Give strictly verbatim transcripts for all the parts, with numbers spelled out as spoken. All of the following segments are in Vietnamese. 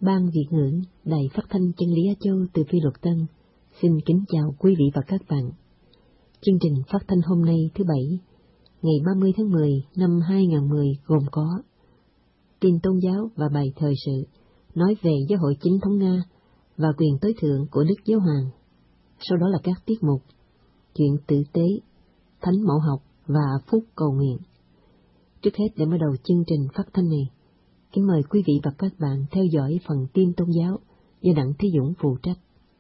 Ban Việt ngữ Đài Phát thanh Chân lý Á Châu từ Phi Luật Tân xin kính chào quý vị và các bạn. Chương trình phát thanh hôm nay thứ Bảy, ngày ba mươi tháng mười năm hai nghìn không trăm mười gồm có tin tôn giáo và bài thời sự nói về Giáo hội Chính thống Nga và quyền tối thượng của Đức Giáo Hoàng. Sau đó là các tiết mục chuyện tử tế, thánh mẫu học và phúc cầu nguyện. Trước hết, để mở đầu chương trình phát thanh này, kính mời quý vị và các bạn theo dõi phần tin tôn giáo do Đặng Thế Dũng phụ trách.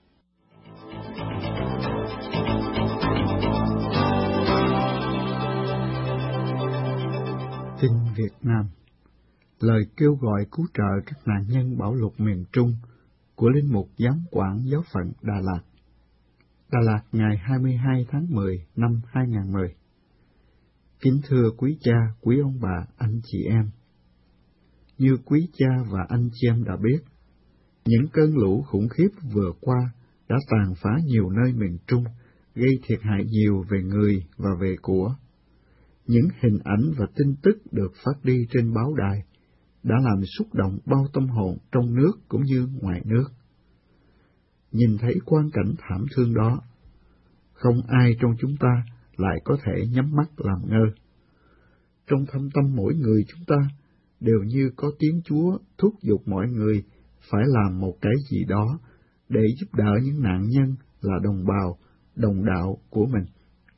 Tin Việt Nam. Lời kêu gọi cứu trợ các nạn nhân bão lụt miền Trung của Linh mục Giám quản Giáo phận Đà Lạt. Đà Lạt ngày hai mươi hai tháng mười năm hai nghìn không trăm mười. Kính thưa quý cha, quý ông bà, anh chị em. Như quý cha và anh chị em đã biết, những cơn lũ khủng khiếp vừa qua đã tàn phá nhiều nơi miền Trung, gây thiệt hại nhiều về người và về của. Những hình ảnh và tin tức được phát đi trên báo đài đã làm xúc động bao tâm hồn trong nước cũng như ngoài nước. Nhìn thấy quang cảnh thảm thương đó, không ai trong chúng ta lại có thể nhắm mắt làm ngơ. Trong thâm tâm mỗi người chúng ta đều như có tiếng Chúa thúc giục mọi người phải làm một cái gì đó để giúp đỡ những nạn nhân là đồng bào, đồng đạo của mình.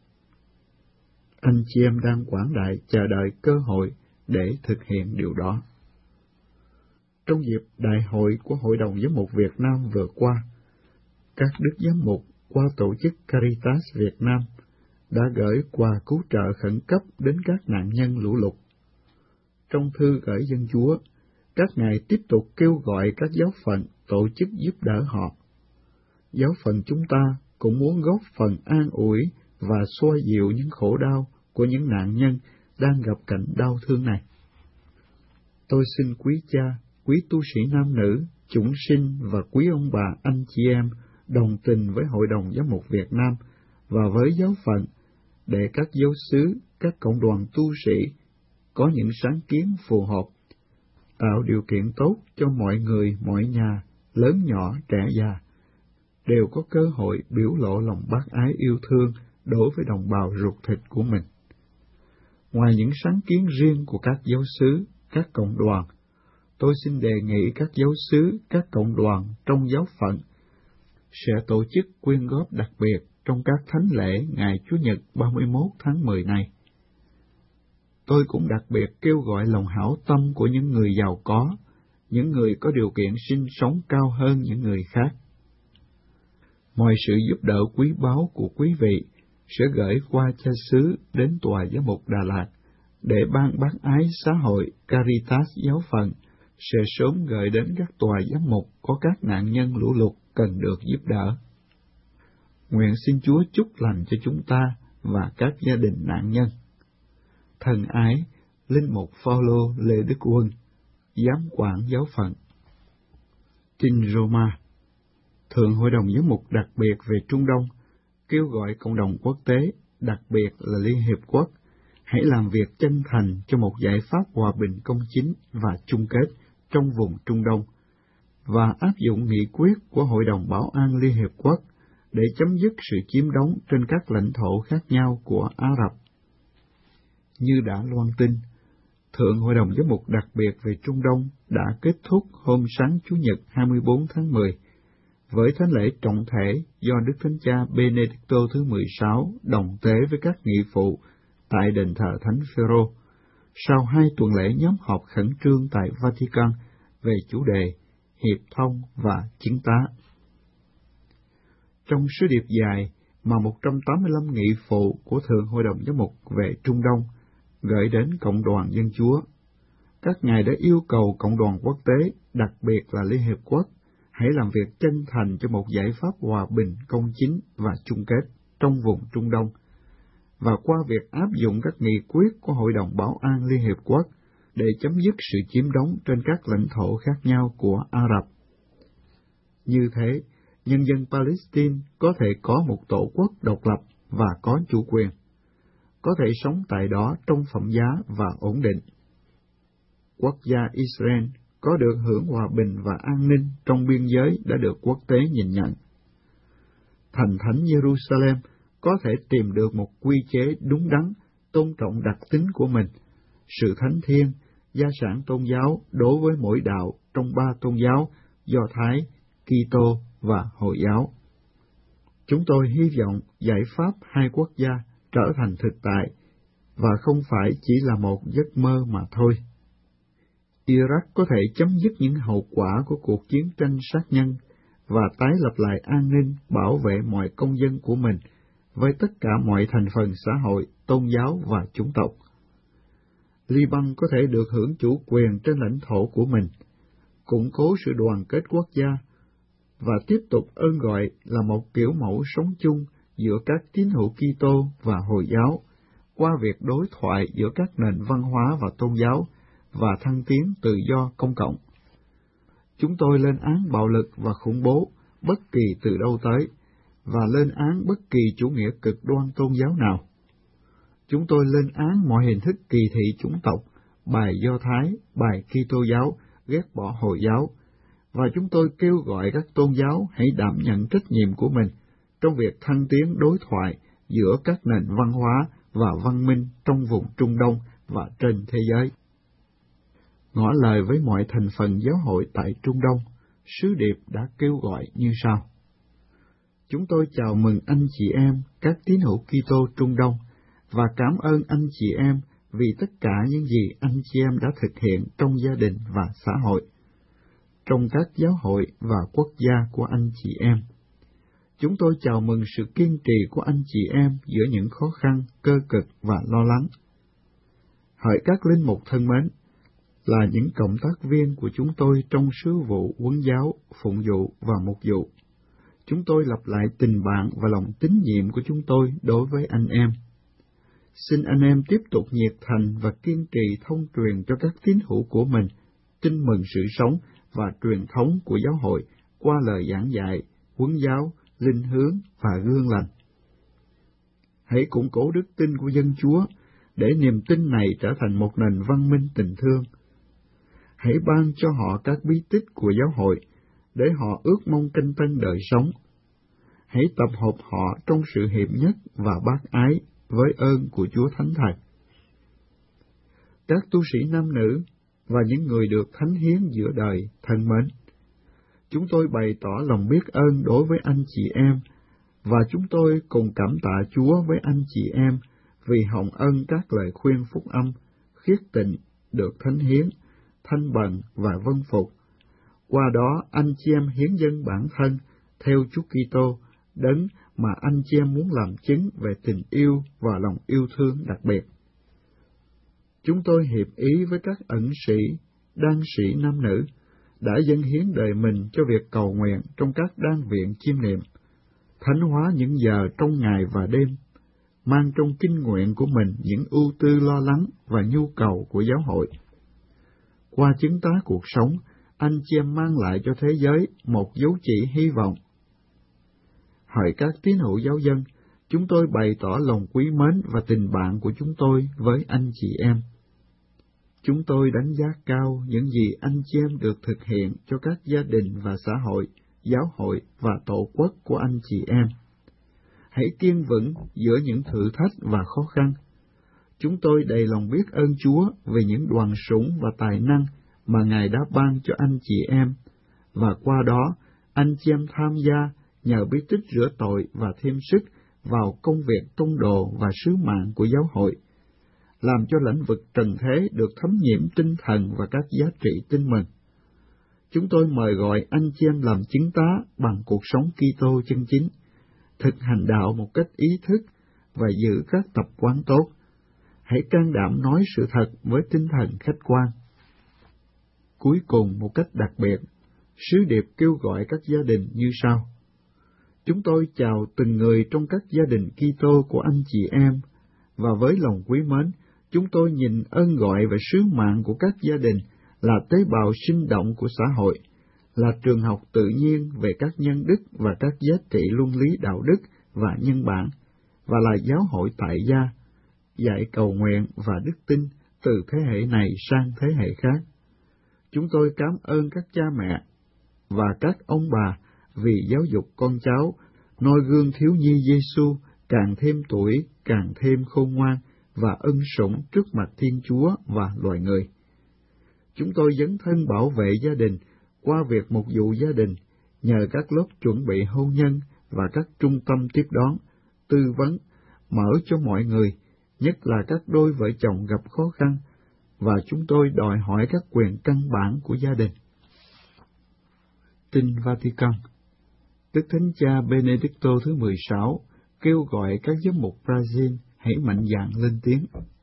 Anh chị em đang quảng đại chờ đợi cơ hội để thực hiện điều đó. Trong dịp đại hội của Hội đồng Giám mục Việt Nam vừa qua, các đức giám mục qua tổ chức Caritas Việt Nam đã gửi quà cứu trợ khẩn cấp đến các nạn nhân lũ lụt. Trong thư gửi dân Chúa, các ngài tiếp tục kêu gọi các giáo phận tổ chức giúp đỡ họ. Giáo phận chúng ta cũng muốn góp phần an ủi và xoa dịu những khổ đau của những nạn nhân đang gặp cảnh đau thương này. Tôi xin quý cha, quý tu sĩ nam nữ, chúng sinh và quý ông bà, anh chị em đồng tình với Hội đồng Giám mục Việt Nam và với giáo phận để các giáo xứ, các cộng đoàn tu sĩ có những sáng kiến phù hợp, tạo điều kiện tốt cho mọi người, mọi nhà, lớn nhỏ, trẻ già, đều có cơ hội biểu lộ lòng bác ái yêu thương đối với đồng bào ruột thịt của mình. Ngoài những sáng kiến riêng của các giáo xứ, các cộng đoàn, tôi xin đề nghị các giáo xứ, các cộng đoàn trong giáo phận sẽ tổ chức quyên góp đặc biệt trong các thánh lễ ngày Chủ nhật ba mươi mốt tháng mười này. Tôi cũng đặc biệt kêu gọi lòng hảo tâm của những người giàu có, những người có điều kiện sinh sống cao hơn những người khác. Mọi sự giúp đỡ quý báu của quý vị sẽ gửi qua cha xứ đến Tòa Giám mục Đà Lạt, để ban bác ái xã hội Caritas giáo phận sẽ sớm gửi đến các tòa giám mục có các nạn nhân lũ lụt cần được giúp đỡ. Nguyện xin Chúa chúc lành cho chúng ta và các gia đình nạn nhân. Thân ái, Linh mục Phaolô Lê Đức Quân, Giám quản Giáo phận. Tin Roma. Thượng Hội đồng Giám mục đặc biệt về Trung Đông kêu gọi cộng đồng quốc tế, đặc biệt là Liên Hiệp Quốc, hãy làm việc chân thành cho một giải pháp hòa bình công chính và chung kết trong vùng Trung Đông, và áp dụng nghị quyết của Hội đồng Bảo an Liên Hiệp Quốc để chấm dứt sự chiếm đóng trên các lãnh thổ khác nhau của Ả Rập. Như đã loan tin, Thượng Hội đồng Giám mục đặc biệt về Trung Đông đã kết thúc hôm sáng Chủ nhật hai mươi bốn tháng mười, với thánh lễ trọng thể do Đức Thánh Cha Benedicto thứ mười sáu đồng tế với các nghị phụ tại đền thờ Thánh Phêrô, sau hai tuần lễ nhóm họp khẩn trương tại Vatican về chủ đề hiệp thông và chứng tá. Trong sứ điệp dài mà một trăm tám mươi lăm nghị phụ của Thượng Hội đồng Giám mục về Trung Đông gửi đến Cộng đoàn Dân Chúa, các ngài đã yêu cầu cộng đoàn quốc tế, đặc biệt là Liên Hiệp Quốc, hãy làm việc chân thành cho một giải pháp hòa bình, công chính và chung kết trong vùng Trung Đông, và qua việc áp dụng các nghị quyết của Hội đồng Bảo an Liên Hiệp Quốc để chấm dứt sự chiếm đóng trên các lãnh thổ khác nhau của Ả Rập. Như thế, nhân dân Palestine có thể có một tổ quốc độc lập và có chủ quyền, có thể sống tại đó trong phẩm giá và ổn định. Quốc gia Israel có được hưởng hòa bình và an ninh trong biên giới đã được quốc tế nhìn nhận. Thành thánh Jerusalem có thể tìm được một quy chế đúng đắn, tôn trọng đặc tính của mình, sự thánh thiêng, gia sản tôn giáo đối với mỗi đạo trong ba tôn giáo Do Thái, Kitô và Hồi giáo. Chúng tôi hy vọng giải pháp hai quốc gia trở thành thực tại và không phải chỉ là một giấc mơ mà thôi. Iraq có thể chấm dứt những hậu quả của cuộc chiến tranh sát nhân và tái lập lại an ninh, bảo vệ mọi công dân của mình với tất cả mọi thành phần xã hội, tôn giáo và chủng tộc. Liban có thể được hưởng chủ quyền trên lãnh thổ của mình, củng cố sự đoàn kết quốc gia và tiếp tục ơn gọi là một kiểu mẫu sống chung giữa các tín hữu Kitô và Hồi giáo qua việc đối thoại giữa các nền văn hóa và tôn giáo và thăng tiến tự do công cộng. Chúng tôi lên án bạo lực và khủng bố bất kỳ từ đâu tới, và lên án bất kỳ chủ nghĩa cực đoan tôn giáo nào. Chúng tôi lên án mọi hình thức kỳ thị chủng tộc, bài Do Thái, bài Kitô giáo, ghét bỏ Hồi giáo, và chúng tôi kêu gọi các tôn giáo hãy đảm nhận trách nhiệm của mình trong việc thăng tiến đối thoại giữa các nền văn hóa và văn minh trong vùng Trung Đông và trên thế giới. Ngỏ lời với mọi thành phần giáo hội tại Trung Đông, sứ điệp đã kêu gọi như sau. Chúng tôi chào mừng anh chị em, các tín hữu Kitô Trung Đông, và cảm ơn anh chị em vì tất cả những gì anh chị em đã thực hiện trong gia đình và xã hội, trong các giáo hội và quốc gia của anh chị em. Chúng tôi chào mừng sự kiên trì của anh chị em giữa những khó khăn, cơ cực và lo lắng. Hỡi các linh mục thân mến, là những cộng tác viên của chúng tôi trong sứ vụ huấn giáo, phụng vụ và mục vụ, chúng tôi lặp lại tình bạn và lòng tín nhiệm của chúng tôi đối với anh em. Xin anh em tiếp tục nhiệt thành và kiên trì thông truyền cho các tín hữu của mình tin mừng sự sống và truyền thống của giáo hội qua lời giảng dạy, huấn giáo, linh hướng và gương lành. Hãy củng cố đức tin của dân Chúa để niềm tin này trở thành một nền văn minh tình thương. Hãy ban cho họ các bí tích của giáo hội để họ ước mong canh tân đời sống. Hãy tập hợp họ trong sự hiệp nhất và bác ái với ơn của Chúa Thánh Thần. Các tu sĩ nam nữ và những người được thánh hiến giữa đời thân mến, chúng tôi bày tỏ lòng biết ơn đối với anh chị em, và chúng tôi cùng cảm tạ Chúa với anh chị em vì hồng ân các lời khuyên phúc âm, khiết tịnh, được thánh hiến, thanh bần và vâng phục. Qua đó anh chị em hiến dâng bản thân theo Chúa Kitô, đấng mà anh chị em muốn làm chứng về tình yêu và lòng yêu thương đặc biệt. Chúng tôi hiệp ý với các ẩn sĩ, đan sĩ nam nữ, đã dâng hiến đời mình cho việc cầu nguyện trong các đan viện chiêm niệm, thánh hóa những giờ trong ngày và đêm, mang trong kinh nguyện của mình những ưu tư lo lắng và nhu cầu của giáo hội. Qua chứng tá cuộc sống, anh chị em mang lại cho thế giới một dấu chỉ hy vọng. Hỡi các tín hữu giáo dân, chúng tôi bày tỏ lòng quý mến và tình bạn của chúng tôi với anh chị em. Chúng tôi đánh giá cao những gì anh chị em được thực hiện cho các gia đình và xã hội, giáo hội và tổ quốc của anh chị em. Hãy kiên vững giữa những thử thách và khó khăn. Chúng tôi đầy lòng biết ơn Chúa về những đoàn sủng và tài năng mà Ngài đã ban cho anh chị em, và qua đó anh chị em tham gia nhờ bí tích rửa tội và thêm sức vào công việc tông đồ và sứ mạng của giáo hội, làm cho lãnh vực trần thế được thấm nhiễm tinh thần và các giá trị tin mừng. Chúng tôi mời gọi anh chị em làm chứng tá bằng cuộc sống Kitô chân chính, thực hành đạo một cách ý thức và giữ các tập quán tốt. Hãy can đảm nói sự thật với tinh thần khách quan. Cuối cùng, một cách đặc biệt, sứ điệp kêu gọi các gia đình như sau. Chúng tôi chào từng người trong các gia đình Kitô của anh chị em, và với lòng quý mến, chúng tôi nhìn ơn gọi về sứ mạng của các gia đình là tế bào sinh động của xã hội, là trường học tự nhiên về các nhân đức và các giá trị luân lý đạo đức và nhân bản, và là giáo hội tại gia, dạy cầu nguyện và đức tin từ thế hệ này sang thế hệ khác. Chúng tôi cảm ơn các cha mẹ và các ông bà vì giáo dục con cháu, noi gương thiếu nhi Giêsu càng thêm tuổi, càng thêm khôn ngoan và ân sủng trước mặt Thiên Chúa và loài người. Chúng tôi dấn thân bảo vệ gia đình qua việc mục vụ gia đình, nhờ các lớp chuẩn bị hôn nhân và các trung tâm tiếp đón, tư vấn, mở cho mọi người, nhất là các đôi vợ chồng gặp khó khăn, và chúng tôi đòi hỏi các quyền căn bản của gia đình. Tin Vatican. Đức Thánh Cha Benedicto thứ mười sáu kêu gọi các giám mục Brazil hãy mạnh dạn lên tiếng.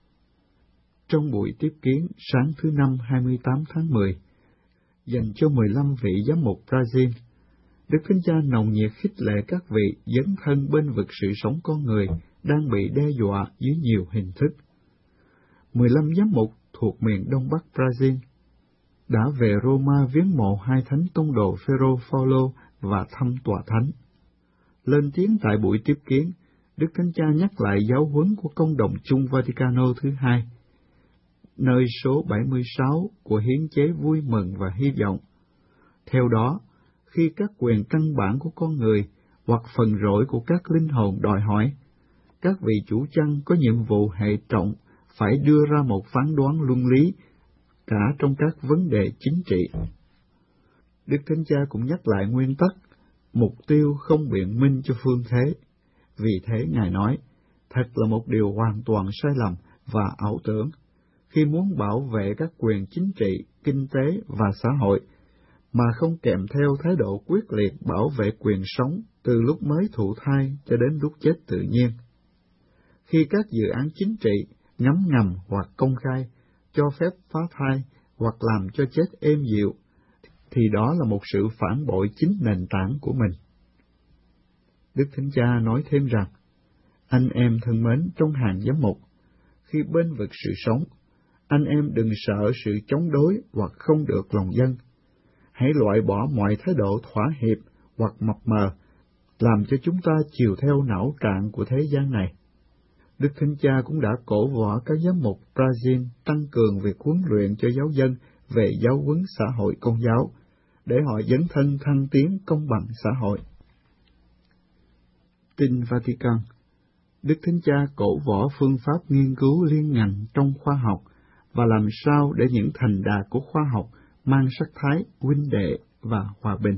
Trong buổi tiếp kiến sáng thứ Năm hai mươi tám tháng mười, dành cho mười lăm vị giám mục Brazil, Đức Thánh Cha nồng nhiệt khích lệ các vị dấn thân bên vực sự sống con người đang bị đe dọa dưới nhiều hình thức. mười lăm giám mục thuộc miền Đông Bắc Brazil đã về Roma viếng mộ hai thánh tông đồ Phêrô Phaolô và thăm tòa thánh. Lên tiếng tại buổi tiếp kiến, Đức Thánh Cha nhắc lại giáo huấn của Công đồng chung Vaticano thứ hai, nơi số bảy mươi sáu của hiến chế vui mừng và hy vọng. Theo đó, khi các quyền căn bản của con người hoặc phần rỗi của các linh hồn đòi hỏi, các vị chủ chăn có nhiệm vụ hệ trọng phải đưa ra một phán đoán luân lý cả trong các vấn đề chính trị. Đức Thánh Cha cũng nhắc lại nguyên tắc, mục tiêu không biện minh cho phương thế. Vì thế Ngài nói, thật là một điều hoàn toàn sai lầm và ảo tưởng khi muốn bảo vệ các quyền chính trị, kinh tế và xã hội, mà không kèm theo thái độ quyết liệt bảo vệ quyền sống từ lúc mới thụ thai cho đến lúc chết tự nhiên. Khi các dự án chính trị ngấm ngầm hoặc công khai cho phép phá thai hoặc làm cho chết êm dịu, thì đó là một sự phản bội chính nền tảng của mình. Đức Thánh Cha nói thêm rằng, anh em thân mến trong hàng giám mục, khi bên vực sự sống, anh em đừng sợ sự chống đối hoặc không được lòng dân. Hãy loại bỏ mọi thái độ thỏa hiệp hoặc mập mờ, làm cho chúng ta chiều theo não trạng của thế gian này. Đức Thánh Cha cũng đã cổ vũ các giám mục Brazil tăng cường việc huấn luyện cho giáo dân về giáo huấn xã hội công giáo, để họ dấn thân thăng tiến công bằng xã hội. Tin Vatican. Đức Thánh Cha cổ vũ phương pháp nghiên cứu liên ngành trong khoa học và làm sao để những thành đạt của khoa học mang sắc thái huynh đệ và hòa bình.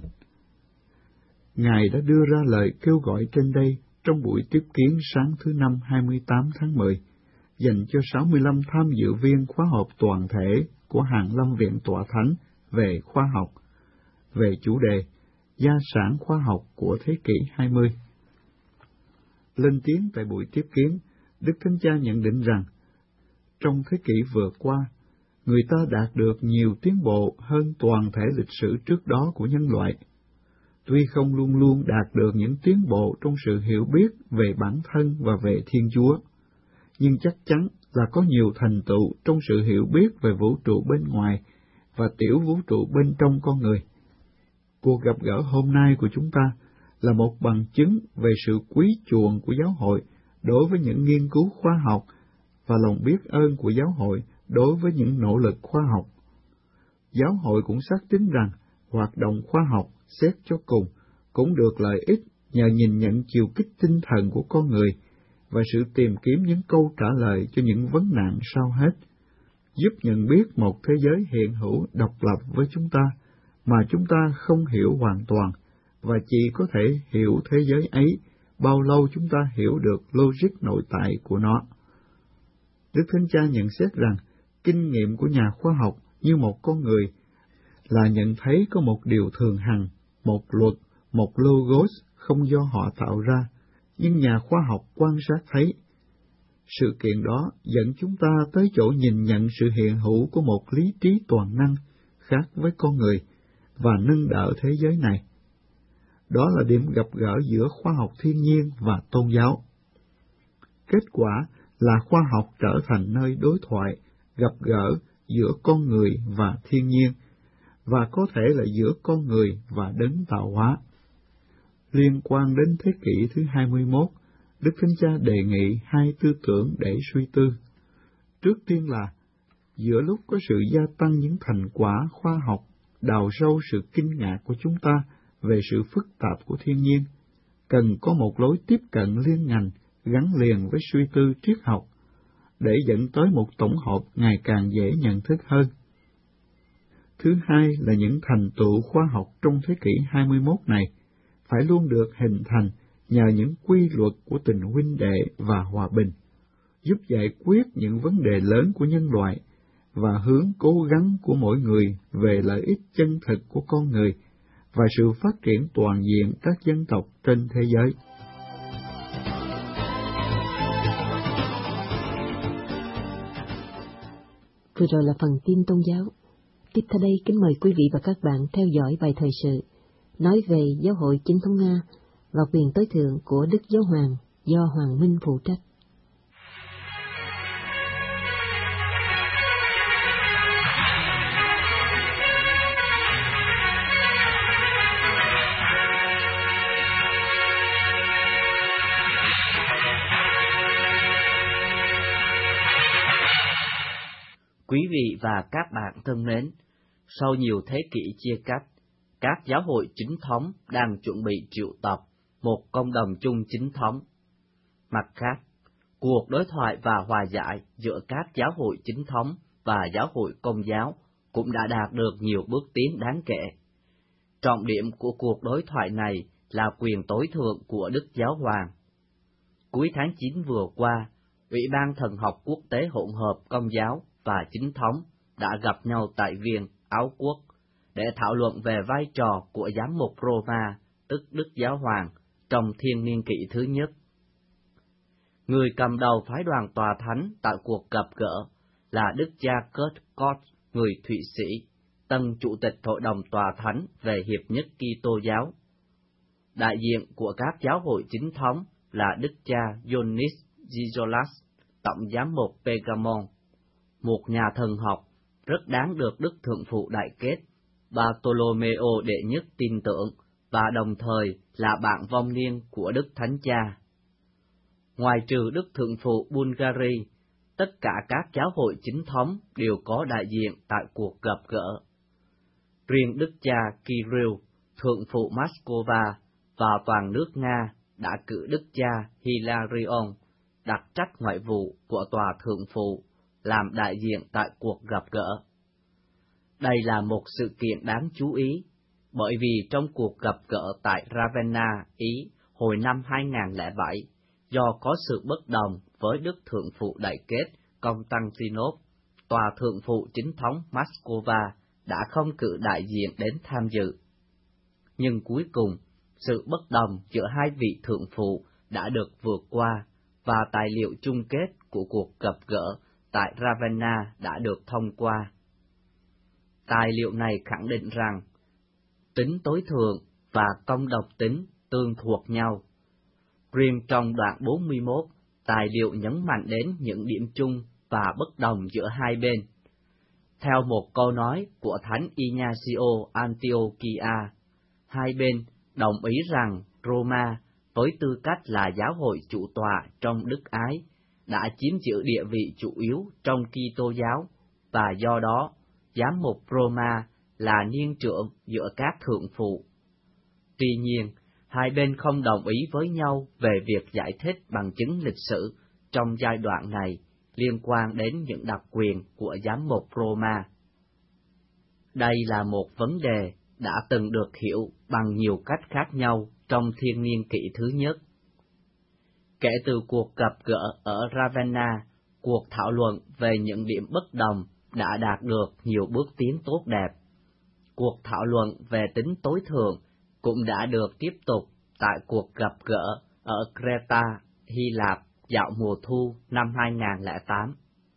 Ngài đã đưa ra lời kêu gọi trên đây trong buổi tiếp kiến sáng thứ Năm hai mươi tám tháng mười, dành cho sáu mươi lăm tham dự viên khóa học toàn thể của Hàn Lâm Viện Tọa Thánh về khoa học, về chủ đề Gia sản khoa học của thế kỷ hai mươi. Lên tiếng tại buổi tiếp kiến, Đức Thánh Cha nhận định rằng, trong thế kỷ vừa qua, người ta đạt được nhiều tiến bộ hơn toàn thể lịch sử trước đó của nhân loại. Tuy không luôn luôn đạt được những tiến bộ trong sự hiểu biết về bản thân và về Thiên Chúa, nhưng chắc chắn là có nhiều thành tựu trong sự hiểu biết về vũ trụ bên ngoài và tiểu vũ trụ bên trong con người. Cuộc gặp gỡ hôm nay của chúng ta là một bằng chứng về sự quý chuộng của giáo hội đối với những nghiên cứu khoa học và lòng biết ơn của giáo hội đối với những nỗ lực khoa học. Giáo hội cũng xác tín rằng hoạt động khoa học xét cho cùng cũng được lợi ích nhờ nhìn nhận chiều kích tinh thần của con người và sự tìm kiếm những câu trả lời cho những vấn nạn sau hết, giúp nhận biết một thế giới hiện hữu độc lập với chúng ta mà chúng ta không hiểu hoàn toàn, và chỉ có thể hiểu thế giới ấy bao lâu chúng ta hiểu được logic nội tại của nó. Đức Thánh Cha nhận xét rằng kinh nghiệm của nhà khoa học như một con người là nhận thấy có một điều thường hằng, một luật, một logos không do họ tạo ra, nhưng nhà khoa học quan sát thấy. Sự kiện đó dẫn chúng ta tới chỗ nhìn nhận sự hiện hữu của một lý trí toàn năng khác với con người và nâng đỡ thế giới này. Đó là điểm gặp gỡ giữa khoa học thiên nhiên và tôn giáo. Kết quả là khoa học trở thành nơi đối thoại, gặp gỡ giữa con người và thiên nhiên, và có thể là giữa con người và đấng tạo hóa. Liên quan đến thế kỷ thứ hai mươi mốt, Đức Thánh Cha đề nghị hai tư tưởng để suy tư. Trước tiên là giữa lúc có sự gia tăng những thành quả khoa học, đào sâu sự kinh ngạc của chúng ta về sự phức tạp của thiên nhiên, cần có một lối tiếp cận liên ngành gắn liền với suy tư triết học, để dẫn tới một tổng hợp ngày càng dễ nhận thức hơn. Thứ hai là những thành tựu khoa học trong thế kỷ hai mươi mốt này phải luôn được hình thành nhờ những quy luật của tình huynh đệ và hòa bình, giúp giải quyết những vấn đề lớn của nhân loại và hướng cố gắng của mỗi người về lợi ích chân thực của con người và sự phát triển toàn diện các dân tộc trên thế giới. Vừa rồi là phần tin tôn giáo. Tiếp theo đây kính mời quý vị và các bạn theo dõi bài thời sự nói về Giáo hội Chính thống Nga và quyền tối thượng của Đức Giáo Hoàng do Hoàng Minh phụ trách. Quý vị và các bạn thân mến, sau nhiều thế kỷ chia cách, các giáo hội chính thống đang chuẩn bị triệu tập một cộng đồng chung chính thống. Mặt khác, cuộc đối thoại và hòa giải giữa các giáo hội chính thống và giáo hội Công giáo cũng đã đạt được nhiều bước tiến đáng kể. Trọng điểm của cuộc đối thoại này là quyền tối thượng của Đức Giáo Hoàng. Cuối tháng chín vừa qua, Ủy ban Thần học Quốc tế hỗn hợp Công giáo và Chính thống đã gặp nhau tại Viên, Áo Quốc, để thảo luận về vai trò của giám mục Roma, tức Đức Giáo Hoàng, trong thiên niên kỷ thứ nhất. Người cầm đầu phái đoàn tòa thánh tại cuộc gặp gỡ là Đức cha Kurt Koch, người Thụy Sĩ, tân chủ tịch Hội đồng tòa thánh về Hiệp nhất Kitô giáo. Đại diện của các giáo hội chính thống là Đức cha Ioannis Gizolas, tổng giám mục Pergamon, một nhà thần học rất đáng được Đức Thượng Phụ Đại Kết Bartolomeo đệ nhất tin tưởng và đồng thời là bạn vong niên của Đức Thánh Cha. Ngoài trừ Đức Thượng Phụ Bulgari, tất cả các giáo hội chính thống đều có đại diện tại cuộc gặp gỡ. Riêng Đức cha Kirill, Thượng Phụ Moscow và toàn nước Nga đã cử Đức cha Hilarion, đặc trách ngoại vụ của Tòa Thượng Phụ, làm đại diện tại cuộc gặp gỡ. Đây là một sự kiện đáng chú ý, bởi vì trong cuộc gặp gỡ tại Ravenna, Ý, hồi năm hai không không bảy, do có sự bất đồng với Đức Thượng Phụ Đại Kết Constantinop, Tòa Thượng Phụ chính thống Moscow đã không cử đại diện đến tham dự. Nhưng cuối cùng, sự bất đồng giữa hai vị Thượng Phụ đã được vượt qua, và tài liệu chung kết của cuộc gặp gỡ tại Ravenna đã được thông qua. Tài liệu này khẳng định rằng tính tối thượng và công độc tính tương thuộc nhau. Riêng trong đoạn bốn mươi mốt, tài liệu nhấn mạnh đến những điểm chung và bất đồng giữa hai bên. Theo một câu nói của Thánh Ignacio Antiochia, hai bên đồng ý rằng Roma, với tư cách là giáo hội chủ tọa trong đức ái, đã chiếm giữ địa vị chủ yếu trong Kitô giáo, và do đó, giám mục Roma là niên trưởng giữa các thượng phụ. Tuy nhiên, hai bên không đồng ý với nhau về việc giải thích bằng chứng lịch sử trong giai đoạn này liên quan đến những đặc quyền của giám mục Roma. Đây là một vấn đề đã từng được hiểu bằng nhiều cách khác nhau trong thiên niên kỷ thứ nhất. Kể từ cuộc gặp gỡ ở Ravenna, cuộc thảo luận về những điểm bất đồng đã đạt được nhiều bước tiến tốt đẹp. Cuộc thảo luận về tính tối thượng cũng đã được tiếp tục tại cuộc gặp gỡ ở Creta, Hy Lạp dạo mùa thu năm hai không không tám.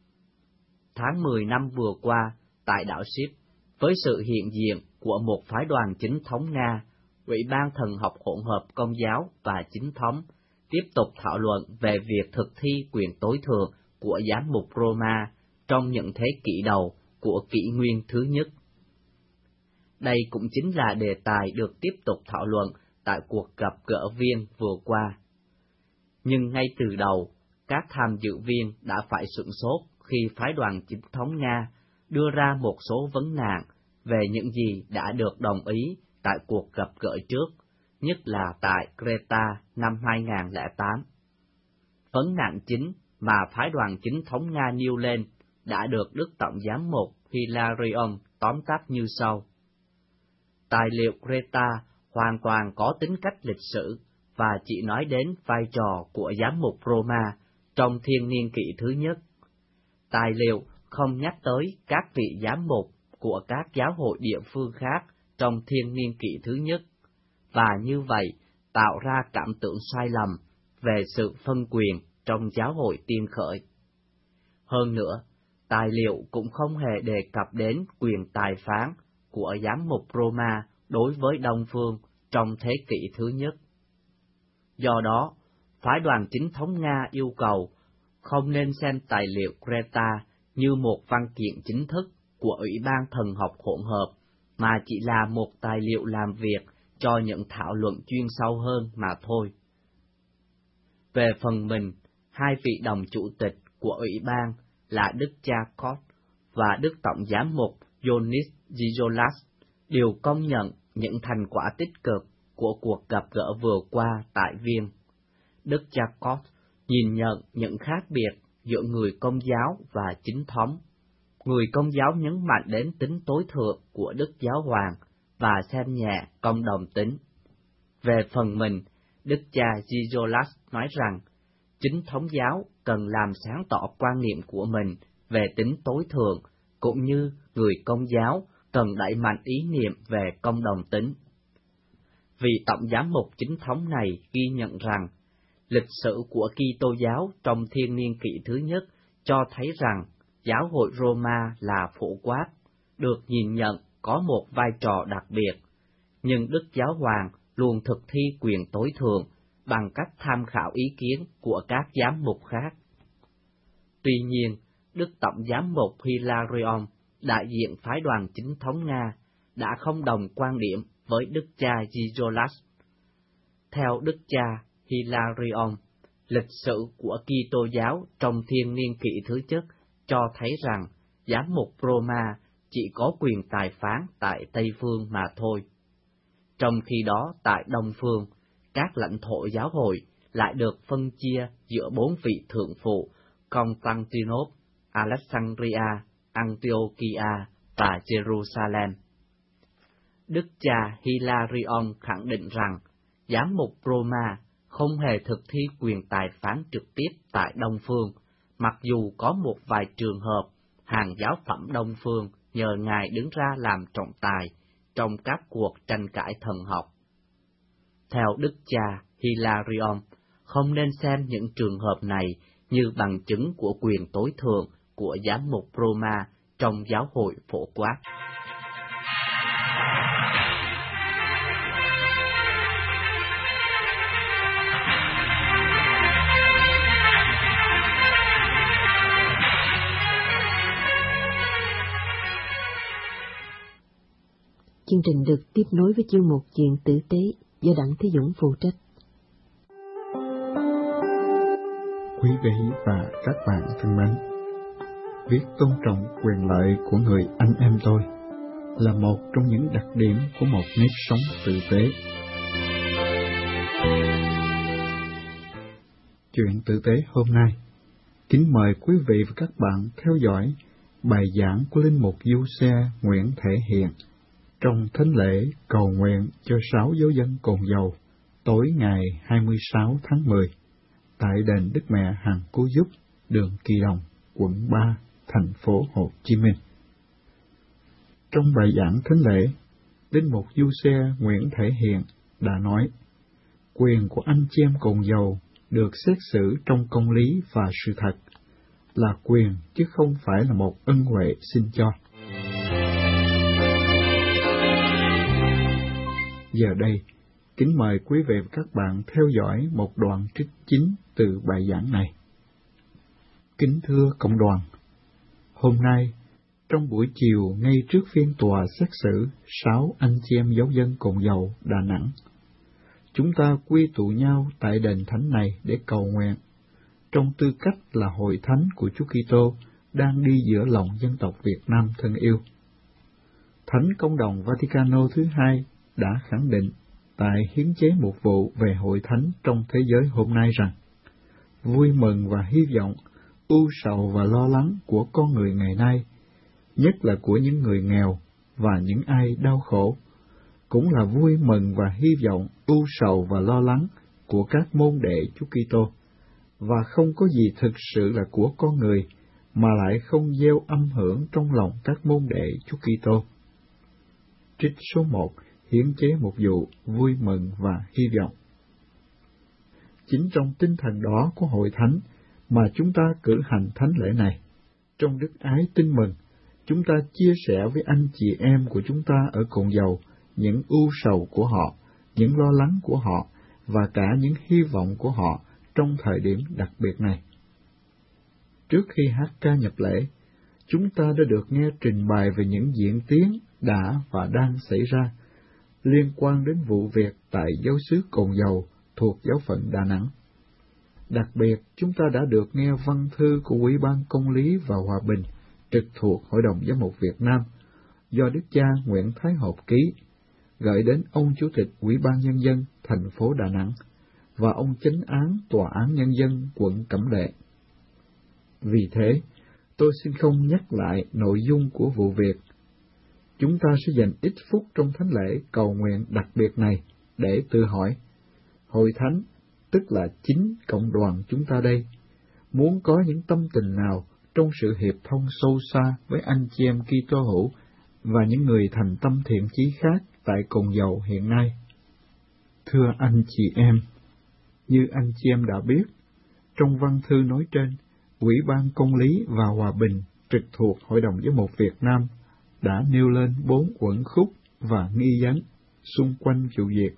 Tháng mười năm vừa qua, tại đảo Ship, với sự hiện diện của một phái đoàn chính thống Nga, Ủy ban Thần học hỗn hợp Công giáo và Chính thống tiếp tục thảo luận về việc thực thi quyền tối thượng của giám mục Roma trong những thế kỷ đầu của kỷ nguyên thứ nhất. Đây cũng chính là đề tài được tiếp tục thảo luận tại cuộc gặp gỡ Viên vừa qua. Nhưng ngay từ đầu, các tham dự viên đã phải sửng sốt khi phái đoàn chính thống Nga đưa ra một số vấn nạn về những gì đã được đồng ý tại cuộc gặp gỡ trước, nhất là tại Creta năm hai không không tám. Vấn nạn chính mà phái đoàn chính thống Nga nêu lên đã được Đức Tổng giám mục Hilarion tóm tắt như sau. Tài liệu Creta hoàn toàn có tính cách lịch sử và chỉ nói đến vai trò của giám mục Roma trong thiên niên kỷ thứ nhất. Tài liệu không nhắc tới các vị giám mục của các giáo hội địa phương khác trong thiên niên kỷ thứ nhất, và như vậy tạo ra cảm tưởng sai lầm về sự phân quyền trong giáo hội tiên khởi. Hơn nữa, tài liệu cũng không hề đề cập đến quyền tài phán của giám mục Roma đối với Đông Phương trong thế kỷ thứ nhất. Do đó, phái đoàn chính thống Nga yêu cầu không nên xem tài liệu Creta như một văn kiện chính thức của Ủy ban Thần học hỗn hợp, mà chỉ là một tài liệu làm việc cho những thảo luận chuyên sâu hơn mà thôi. Về phần mình, hai vị đồng chủ tịch của Ủy ban là Đức cha Koch và Đức Tổng giám mục Ioannis Gizolas đều công nhận những thành quả tích cực của cuộc gặp gỡ vừa qua tại Viên. Đức cha Koch nhìn nhận những khác biệt giữa người Công giáo và chính thống. Người Công giáo nhấn mạnh đến tính tối thượng của Đức Giáo Hoàng và xem nhẹ công đồng tính. Về phần mình, Đức cha Gizolas nói rằng, chính thống giáo cần làm sáng tỏ quan niệm của mình về tính tối thượng, cũng như người Công giáo cần đẩy mạnh ý niệm về công đồng tính. Vị Tổng giám mục chính thống này ghi nhận rằng, lịch sử của Kitô giáo trong thiên niên kỷ thứ nhất cho thấy rằng giáo hội Roma là phổ quát, được nhìn nhận có một vai trò đặc biệt, nhưng Đức Giáo Hoàng luôn thực thi quyền tối thượng bằng cách tham khảo ý kiến của các giám mục khác. Tuy nhiên, Đức Tổng giám mục Hilarion, đại diện phái đoàn chính thống Nga, đã không đồng quan điểm với Đức cha Gizolas. Theo Đức cha Hilarion, lịch sử của Kitô giáo trong thiên niên kỷ thứ nhất cho thấy rằng giám mục Roma chỉ có quyền tài phán tại Tây Phương mà thôi. Trong khi đó tại Đông Phương, các lãnh thổ giáo hội lại được phân chia giữa bốn vị thượng phụ Constantinople, Alexandria, Antiochia và Jerusalem. Đức cha Hilarion khẳng định rằng giám mục Roma không hề thực thi quyền tài phán trực tiếp tại Đông Phương, mặc dù có một vài trường hợp hàng giáo phẩm Đông Phương nhờ Ngài đứng ra làm trọng tài trong các cuộc tranh cãi thần học. Theo Đức cha Hilarion, không nên xem những trường hợp này như bằng chứng của quyền tối thượng của giám mục Roma trong giáo hội phổ quát. Chương trình được tiếp nối với chương mục Chuyện tử tế do Đặng Thế Dũng phụ trách. Quý vị và các bạn thân mến, việc tôn trọng quyền lợi của người anh em tôi là một trong những đặc điểm của một nếp sống tử tế. Chuyện tử tế hôm nay, kính mời quý vị và các bạn theo dõi bài giảng của Linh mục Giuse Nguyễn Thể Hiện trong thánh lễ cầu nguyện cho sáu giáo dân cồn dầu tối ngày hai mươi sáu tháng mười tại đền Đức Mẹ Hằng Cứu Giúp, đường Kỳ Đồng, quận ba, thành phố Hồ Chí Minh. Trong bài giảng thánh lễ, Linh mục Giuse Nguyễn Thể Hiện đã nói, quyền của anh chị em cồn dầu được xét xử trong công lý và sự thật, là quyền chứ không phải là một ân huệ xin cho. Giờ đây, kính mời quý vị và các bạn theo dõi một đoạn trích chính từ bài giảng này. Kính thưa cộng đoàn, hôm nay, trong buổi chiều ngay trước phiên tòa xét xử sáu anh chị em giáo dân cồn dầu Đà Nẵng, chúng ta quy tụ nhau tại đền thánh này để cầu nguyện, trong tư cách là hội thánh của Chúa Kitô đang đi giữa lòng dân tộc Việt Nam thân yêu. Thánh Công đồng Vaticano thứ hai đã khẳng định tại hiến chế mục vụ về hội thánh trong thế giới hôm nay rằng, vui mừng và hy vọng, ưu sầu và lo lắng của con người ngày nay, nhất là của những người nghèo và những ai đau khổ, cũng là vui mừng và hy vọng, ưu sầu và lo lắng của các môn đệ Chúa Kitô, và không có gì thực sự là của con người mà lại không gieo âm hưởng trong lòng các môn đệ Chúa Kitô. Trích số một, hiến chế mục vụ, vui mừng và hy vọng. Chính trong tinh thần đó của hội thánh mà chúng ta cử hành thánh lễ này. Trong đức ái tin mừng, chúng ta chia sẻ với anh chị em của chúng ta ở cồn dầu những ưu sầu của họ, những lo lắng của họ và cả những hy vọng của họ trong thời điểm đặc biệt này. Trước khi hát ca nhập lễ, chúng ta đã được nghe trình bày về những diễn tiến đã và đang xảy ra liên quan đến vụ việc tại giáo xứ Cồn Dầu thuộc giáo phận Đà Nẵng. Đặc biệt, chúng ta đã được nghe văn thư của Ủy ban Công lý và Hòa bình trực thuộc Hội đồng Giám mục Việt Nam do Đức cha Nguyễn Thái Học ký, gửi đến ông Chủ tịch Ủy ban Nhân dân thành phố Đà Nẵng và ông Chánh án Tòa án Nhân dân quận Cẩm Lệ. Vì thế, tôi xin không nhắc lại nội dung của vụ việc. Chúng ta sẽ dành ít phút trong thánh lễ cầu nguyện đặc biệt này để tự hỏi, hội thánh, tức là chính cộng đoàn chúng ta đây, muốn có những tâm tình nào trong sự hiệp thông sâu xa với anh chị em Kitô hữu và những người thành tâm thiện chí khác tại Cồn Dầu hiện nay. Thưa anh chị em, như anh chị em đã biết, trong văn thư nói trên, Ủy ban Công lý và Hòa bình trực thuộc Hội đồng Giám mục Việt Nam đã nêu lên bốn uẩn khúc và nghi vấn xung quanh vụ việc.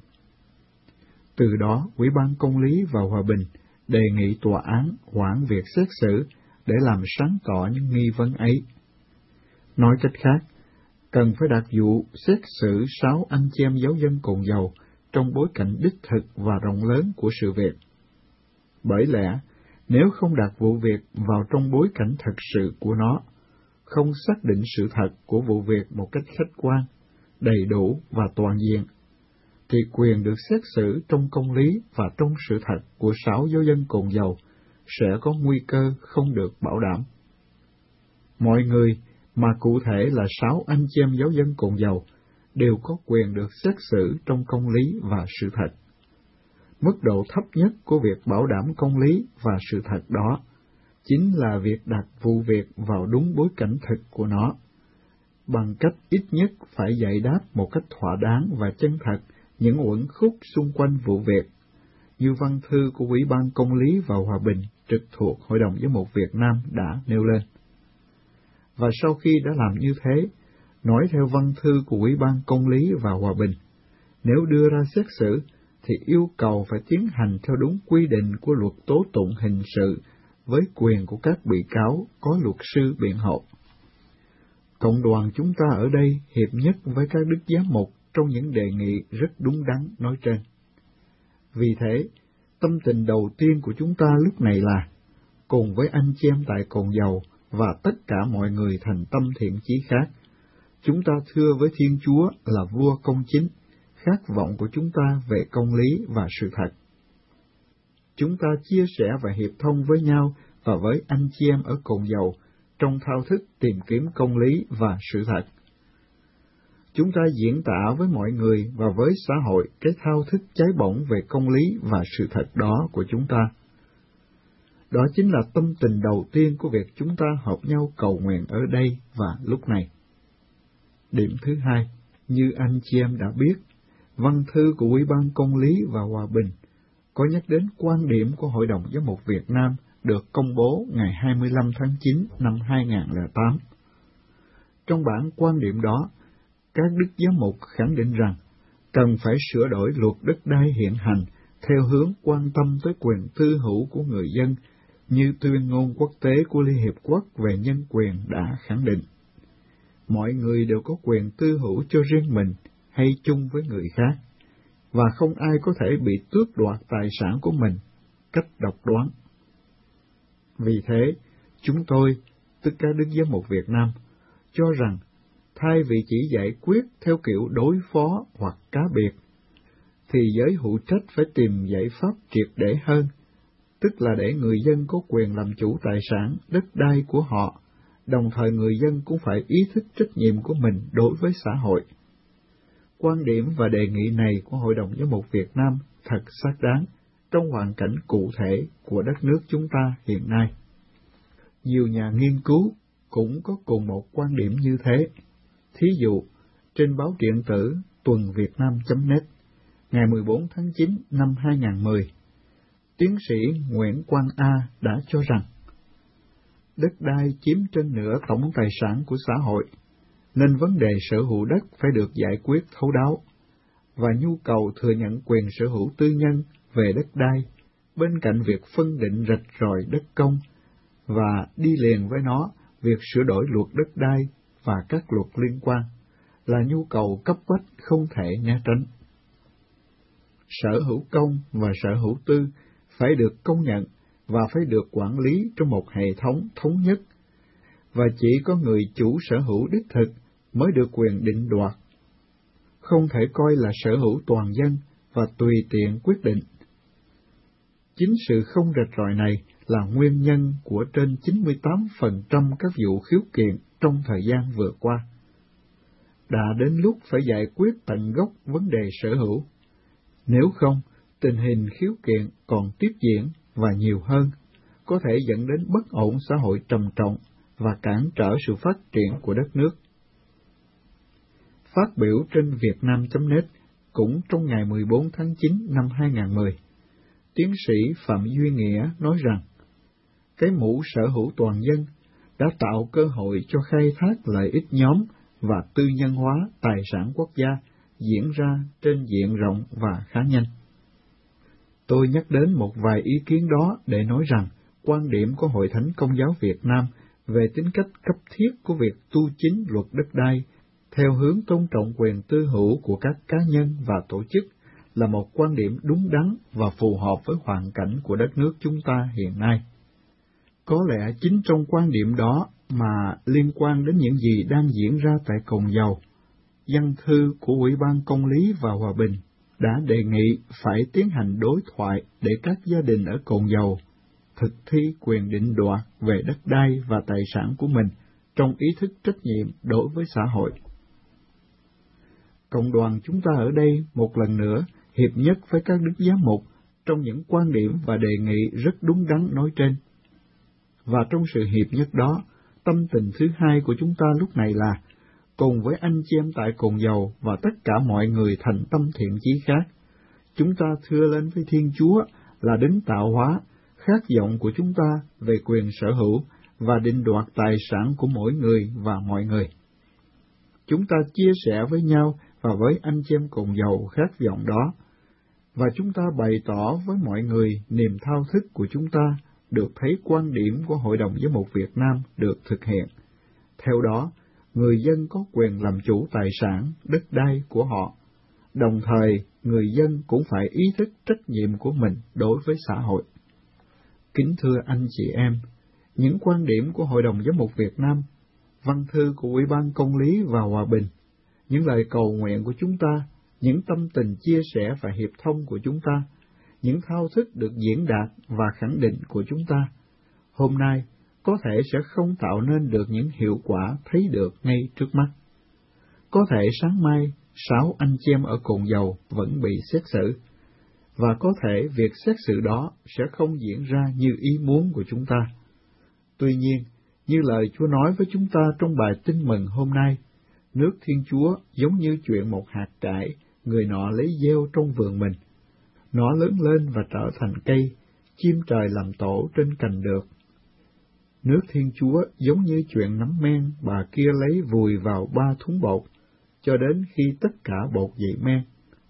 Từ đó, Ủy ban Công lý và Hòa bình đề nghị tòa án hoãn việc xét xử để làm sáng tỏ những nghi vấn ấy. Nói cách khác, cần phải đặt vụ xét xử sáu anh chị em giáo dân Cồn Dầu trong bối cảnh đích thực và rộng lớn của sự việc. Bởi lẽ, nếu không đặt vụ việc vào trong bối cảnh thật sự của nó, không xác định sự thật của vụ việc một cách khách quan, đầy đủ và toàn diện, thì quyền được xét xử trong công lý và trong sự thật của sáu giáo dân Cồn Dầu sẽ có nguy cơ không được bảo đảm. Mọi người, mà cụ thể là sáu anh chị em giáo dân Cồn Dầu, đều có quyền được xét xử trong công lý và sự thật. Mức độ thấp nhất của việc bảo đảm công lý và sự thật đó chính là việc đặt vụ việc vào đúng bối cảnh thực của nó, bằng cách ít nhất phải giải đáp một cách thỏa đáng và chân thật những uẩn khúc xung quanh vụ việc, như văn thư của Ủy ban Công lý và Hòa bình trực thuộc Hội đồng Giám mục Việt Nam đã nêu lên. Và sau khi đã làm như thế, nói theo văn thư của Ủy ban Công lý và Hòa bình, nếu đưa ra xét xử thì yêu cầu phải tiến hành theo đúng quy định của luật tố tụng hình sự với quyền của các bị cáo có luật sư biện hộ. Cộng đoàn chúng ta ở đây hiệp nhất với các đức giám mục trong những đề nghị rất đúng đắn nói trên. Vì thế, tâm tình đầu tiên của chúng ta lúc này là, cùng với anh chị em tại Cồn Dầu và tất cả mọi người thành tâm thiện chí khác, chúng ta thưa với Thiên Chúa là vua công chính, khát vọng của chúng ta về công lý và sự thật. Chúng ta chia sẻ và hiệp thông với nhau và với anh chị em ở Cồn Dầu trong thao thức tìm kiếm công lý và sự thật. Chúng ta diễn tả với mọi người và với xã hội cái thao thức cháy bỏng về công lý và sự thật đó của chúng ta. Đó chính là tâm tình đầu tiên của việc chúng ta hợp nhau cầu nguyện ở đây và lúc này. Điểm thứ hai, như anh chị em đã biết, văn thư của Ủy ban Công lý và Hòa bình có nhắc đến quan điểm của Hội đồng Giám mục Việt Nam được công bố ngày hai mươi lăm tháng chín năm hai nghìn không trăm lẻ tám. Trong bản quan điểm đó, các đức giám mục khẳng định rằng cần phải sửa đổi luật đất đai hiện hành theo hướng quan tâm tới quyền tư hữu của người dân, như tuyên ngôn quốc tế của Liên Hiệp Quốc về nhân quyền đã khẳng định. Mọi người đều có quyền tư hữu cho riêng mình hay chung với người khác, và không ai có thể bị tước đoạt tài sản của mình cách độc đoán. Vì thế, chúng tôi, tức các đức giám mục Việt Nam, cho rằng thay vì chỉ giải quyết theo kiểu đối phó hoặc cá biệt, thì giới hữu trách phải tìm giải pháp triệt để hơn, tức là để người dân có quyền làm chủ tài sản, đất đai của họ, đồng thời người dân cũng phải ý thức trách nhiệm của mình đối với xã hội. Quan điểm và đề nghị này của Hội đồng Giám mục Việt Nam thật xác đáng trong hoàn cảnh cụ thể của đất nước chúng ta hiện nay. Nhiều nhà nghiên cứu cũng có cùng một quan điểm như thế. Thí dụ, trên báo điện tử tuần việt nam chấm net, ngày mười bốn tháng chín năm hai nghìn không trăm mười, tiến sĩ Nguyễn Quang A đã cho rằng, đất đai chiếm trên nửa tổng tài sản của xã hội, nên vấn đề sở hữu đất phải được giải quyết thấu đáo, và nhu cầu thừa nhận quyền sở hữu tư nhân về đất đai, bên cạnh việc phân định rạch ròi đất công, và đi liền với nó việc sửa đổi luật đất đai và các luật liên quan, là nhu cầu cấp bách không thể né tránh. Sở hữu công và sở hữu tư phải được công nhận và phải được quản lý trong một hệ thống thống nhất, và chỉ có người chủ sở hữu đích thực mới được quyền định đoạt, không thể coi là sở hữu toàn dân và tùy tiện quyết định. Chính sự không rạch ròi này là nguyên nhân của trên chín mươi tám phần trăm các vụ khiếu kiện trong thời gian vừa qua. Đã đến lúc phải giải quyết tận gốc vấn đề sở hữu. Nếu không, tình hình khiếu kiện còn tiếp diễn và nhiều hơn, có thể dẫn đến bất ổn xã hội trầm trọng và cản trở sự phát triển của đất nước. Phát biểu trên việt nam chấm net cũng trong ngày mười bốn tháng chín năm hai nghìn không trăm mười, tiến sĩ Phạm Duy Nghĩa nói rằng, cái mũ sở hữu toàn dân đã tạo cơ hội cho khai thác lợi ích nhóm và tư nhân hóa tài sản quốc gia diễn ra trên diện rộng và khá nhanh. Tôi nhắc đến một vài ý kiến đó để nói rằng, quan điểm của Hội Thánh Công giáo Việt Nam về tính cách cấp thiết của việc tu chính luật đất đai theo hướng tôn trọng quyền tư hữu của các cá nhân và tổ chức là một quan điểm đúng đắn và phù hợp với hoàn cảnh của đất nước chúng ta hiện nay. Có lẽ chính trong quan điểm đó mà liên quan đến những gì đang diễn ra tại Cồn Dầu, văn thư của Ủy ban Công lý và Hòa bình đã đề nghị phải tiến hành đối thoại để các gia đình ở Cồn Dầu thực thi quyền định đoạt về đất đai và tài sản của mình trong ý thức trách nhiệm đối với xã hội. Cộng đoàn chúng ta ở đây một lần nữa hiệp nhất với các đức giám mục trong những quan điểm và đề nghị rất đúng đắn nói trên. Và trong sự hiệp nhất đó, tâm tình thứ hai của chúng ta lúc này là, cùng với anh chị em tại Cồn Dầu và tất cả mọi người thành tâm thiện chí khác, chúng ta thưa lên với Thiên Chúa là đấng tạo hóa, khát vọng của chúng ta về quyền sở hữu và định đoạt tài sản của mỗi người và mọi người. Chúng ta chia sẻ với nhau và với anh chị em Cồn Dầu khát vọng đó, và chúng ta bày tỏ với mọi người niềm thao thức của chúng ta được thấy quan điểm của Hội đồng Giám mục Việt Nam được thực hiện. Theo đó, người dân có quyền làm chủ tài sản, đất đai của họ. Đồng thời, người dân cũng phải ý thức trách nhiệm của mình đối với xã hội. Kính thưa anh chị em, những quan điểm của Hội đồng Giám mục Việt Nam, văn thư của Ủy ban Công lý và Hòa bình, những lời cầu nguyện của chúng ta, những tâm tình chia sẻ và hiệp thông của chúng ta, những thao thức được diễn đạt và khẳng định của chúng ta, hôm nay có thể sẽ không tạo nên được những hiệu quả thấy được ngay trước mắt. Có thể sáng mai, sáu anh chị em ở Cồn Dầu vẫn bị xét xử, và có thể việc xét xử đó sẽ không diễn ra như ý muốn của chúng ta. Tuy nhiên, như lời Chúa nói với chúng ta trong bài tin mừng hôm nay, nước Thiên Chúa giống như chuyện một hạt cải, người nọ lấy gieo trong vườn mình. Nó lớn lên và trở thành cây, chim trời làm tổ trên cành được. Nước Thiên Chúa giống như chuyện nắm men bà kia lấy vùi vào ba thúng bột, cho đến khi tất cả bột dậy men.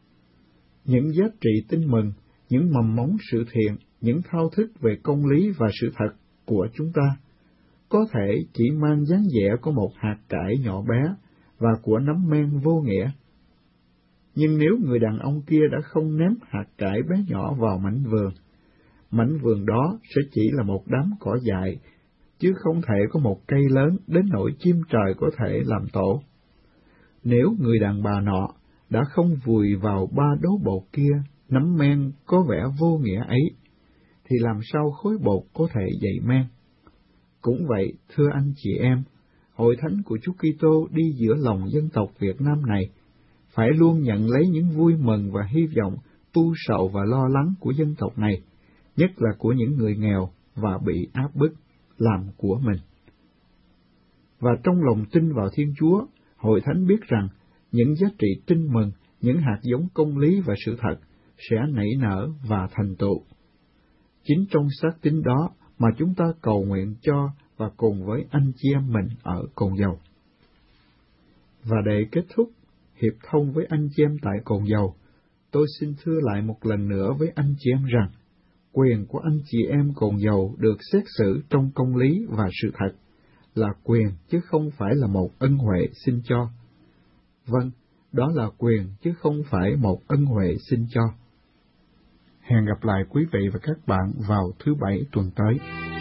Những giá trị tin mừng, những mầm mống sự thiện, những thao thức về công lý và sự thật của chúng ta, có thể chỉ mang dáng vẻ của một hạt cải nhỏ bé và của nắm men vô nghĩa. Nhưng nếu người đàn ông kia đã không ném hạt cải bé nhỏ vào mảnh vườn, mảnh vườn đó sẽ chỉ là một đám cỏ dại, chứ không thể có một cây lớn đến nỗi chim trời có thể làm tổ. Nếu người đàn bà nọ đã không vùi vào ba đố bột kia nắm men có vẻ vô nghĩa ấy, thì làm sao khối bột có thể dậy men? Cũng vậy, thưa anh chị em, Hội Thánh của Chúa Kitô đi giữa lòng dân tộc Việt Nam này, phải luôn nhận lấy những vui mừng và hy vọng tu sầu và lo lắng của dân tộc này, nhất là của những người nghèo và bị áp bức, làm của mình. Và trong lòng tin vào Thiên Chúa, Hội Thánh biết rằng những giá trị tin mừng, những hạt giống công lý và sự thật sẽ nảy nở và thành tựu. Chính trong xác tín đó mà chúng ta cầu nguyện cho và cùng với anh chị em mình ở Cồn Dầu. Và để kết thúc hiệp thông với anh chị em tại Cồn Dầu, tôi xin thưa lại một lần nữa với anh chị em rằng, quyền của anh chị em Cồn Dầu được xét xử trong công lý và sự thật là quyền chứ không phải là một ân huệ xin cho. Vâng, đó là quyền chứ không phải một ân huệ xin cho. Hẹn gặp lại quý vị và các bạn vào thứ Bảy tuần tới.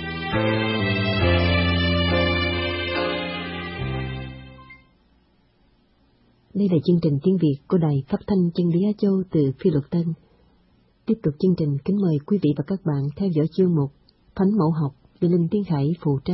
Đây là chương trình tiếng Việt của Đài Phát thanh Chân lý Á Châu từ Phi Luật Tân. Tiếp tục chương trình, kính mời quý vị và các bạn theo dõi chương mục Thánh Mẫu Học do Linh Tiến Khải phụ trách.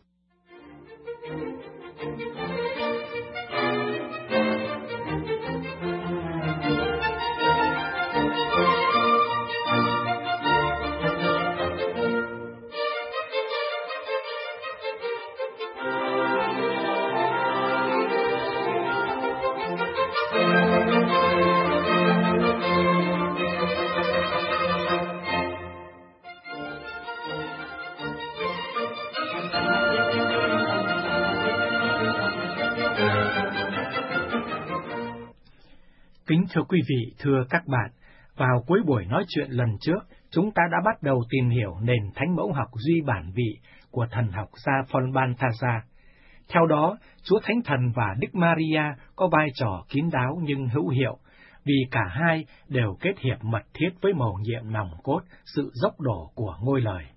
Kính thưa quý vị, thưa các bạn, vào cuối buổi nói chuyện lần trước, chúng ta đã bắt đầu tìm hiểu nền thánh mẫu học duy bản vị của thần học gia Phon Balthasar. Theo đó, Chúa Thánh Thần và Đức Maria có vai trò kín đáo nhưng hữu hiệu, vì cả hai đều kết hiệp mật thiết với mầu nhiệm nòng cốt sự dốc đổ của ngôi lời.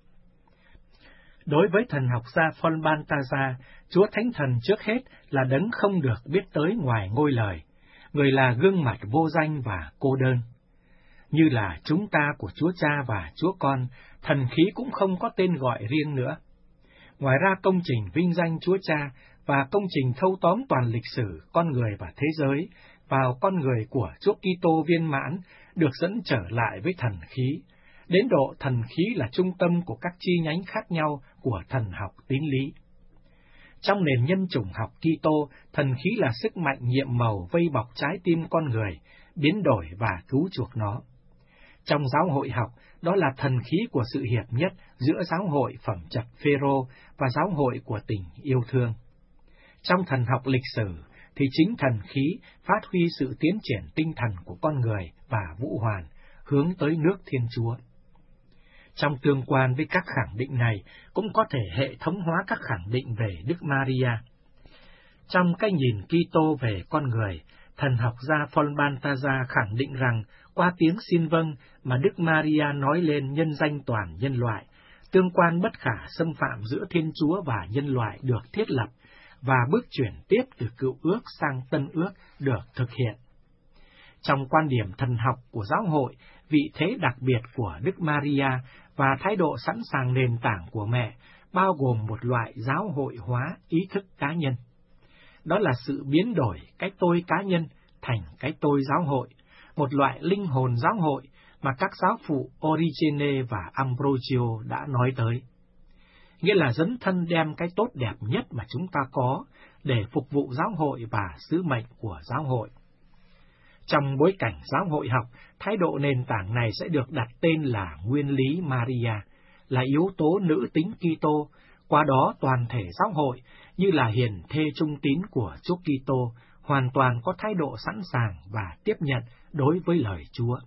Đối với thần học gia Phon Balthasar, Chúa Thánh Thần trước hết là đấng không được biết tới ngoài ngôi lời, người là gương mặt vô danh và cô đơn. Như là chúng ta của Chúa Cha và Chúa Con, thần khí cũng không có tên gọi riêng nữa. Ngoài ra công trình vinh danh Chúa Cha và công trình thâu tóm toàn lịch sử con người và thế giới vào con người của Chúa Kitô viên mãn được dẫn trở lại với thần khí, đến độ thần khí là trung tâm của các chi nhánh khác nhau của thần học tín lý. Trong nền nhân chủng học Kitô, thần khí là sức mạnh nhiệm màu vây bọc trái tim con người, biến đổi và cứu chuộc nó. Trong giáo hội học, đó là thần khí của sự hiệp nhất giữa giáo hội phẩm chất Phêrô và giáo hội của tình yêu thương. Trong thần học lịch sử, thì chính thần khí phát huy sự tiến triển tinh thần của con người và vũ hoàn, hướng tới nước Thiên Chúa. Trong tương quan với các khẳng định này, cũng có thể hệ thống hóa các khẳng định về Đức Maria. Trong cái nhìn Kitô về con người, thần học gia Phon Balthasar khẳng định rằng qua tiếng xin vâng mà Đức Maria nói lên nhân danh toàn nhân loại, tương quan bất khả xâm phạm giữa Thiên Chúa và nhân loại được thiết lập, và bước chuyển tiếp từ Cựu Ước sang Tân Ước được thực hiện. Trong quan điểm thần học của giáo hội, vị thế đặc biệt của Đức Maria và thái độ sẵn sàng nền tảng của mẹ bao gồm một loại giáo hội hóa ý thức cá nhân. Đó là sự biến đổi cái tôi cá nhân thành cái tôi giáo hội, một loại linh hồn giáo hội mà các giáo phụ Origene và Ambrogio đã nói tới. Nghĩa là dấn thân đem cái tốt đẹp nhất mà chúng ta có để phục vụ giáo hội và sứ mệnh của giáo hội. Trong bối cảnh giáo hội học, thái độ nền tảng này sẽ được đặt tên là nguyên lý Maria, là yếu tố nữ tính Kitô, qua đó toàn thể giáo hội, như là hiền thê trung tín của Chúa Kitô, hoàn toàn có thái độ sẵn sàng và tiếp nhận đối với lời Chúa.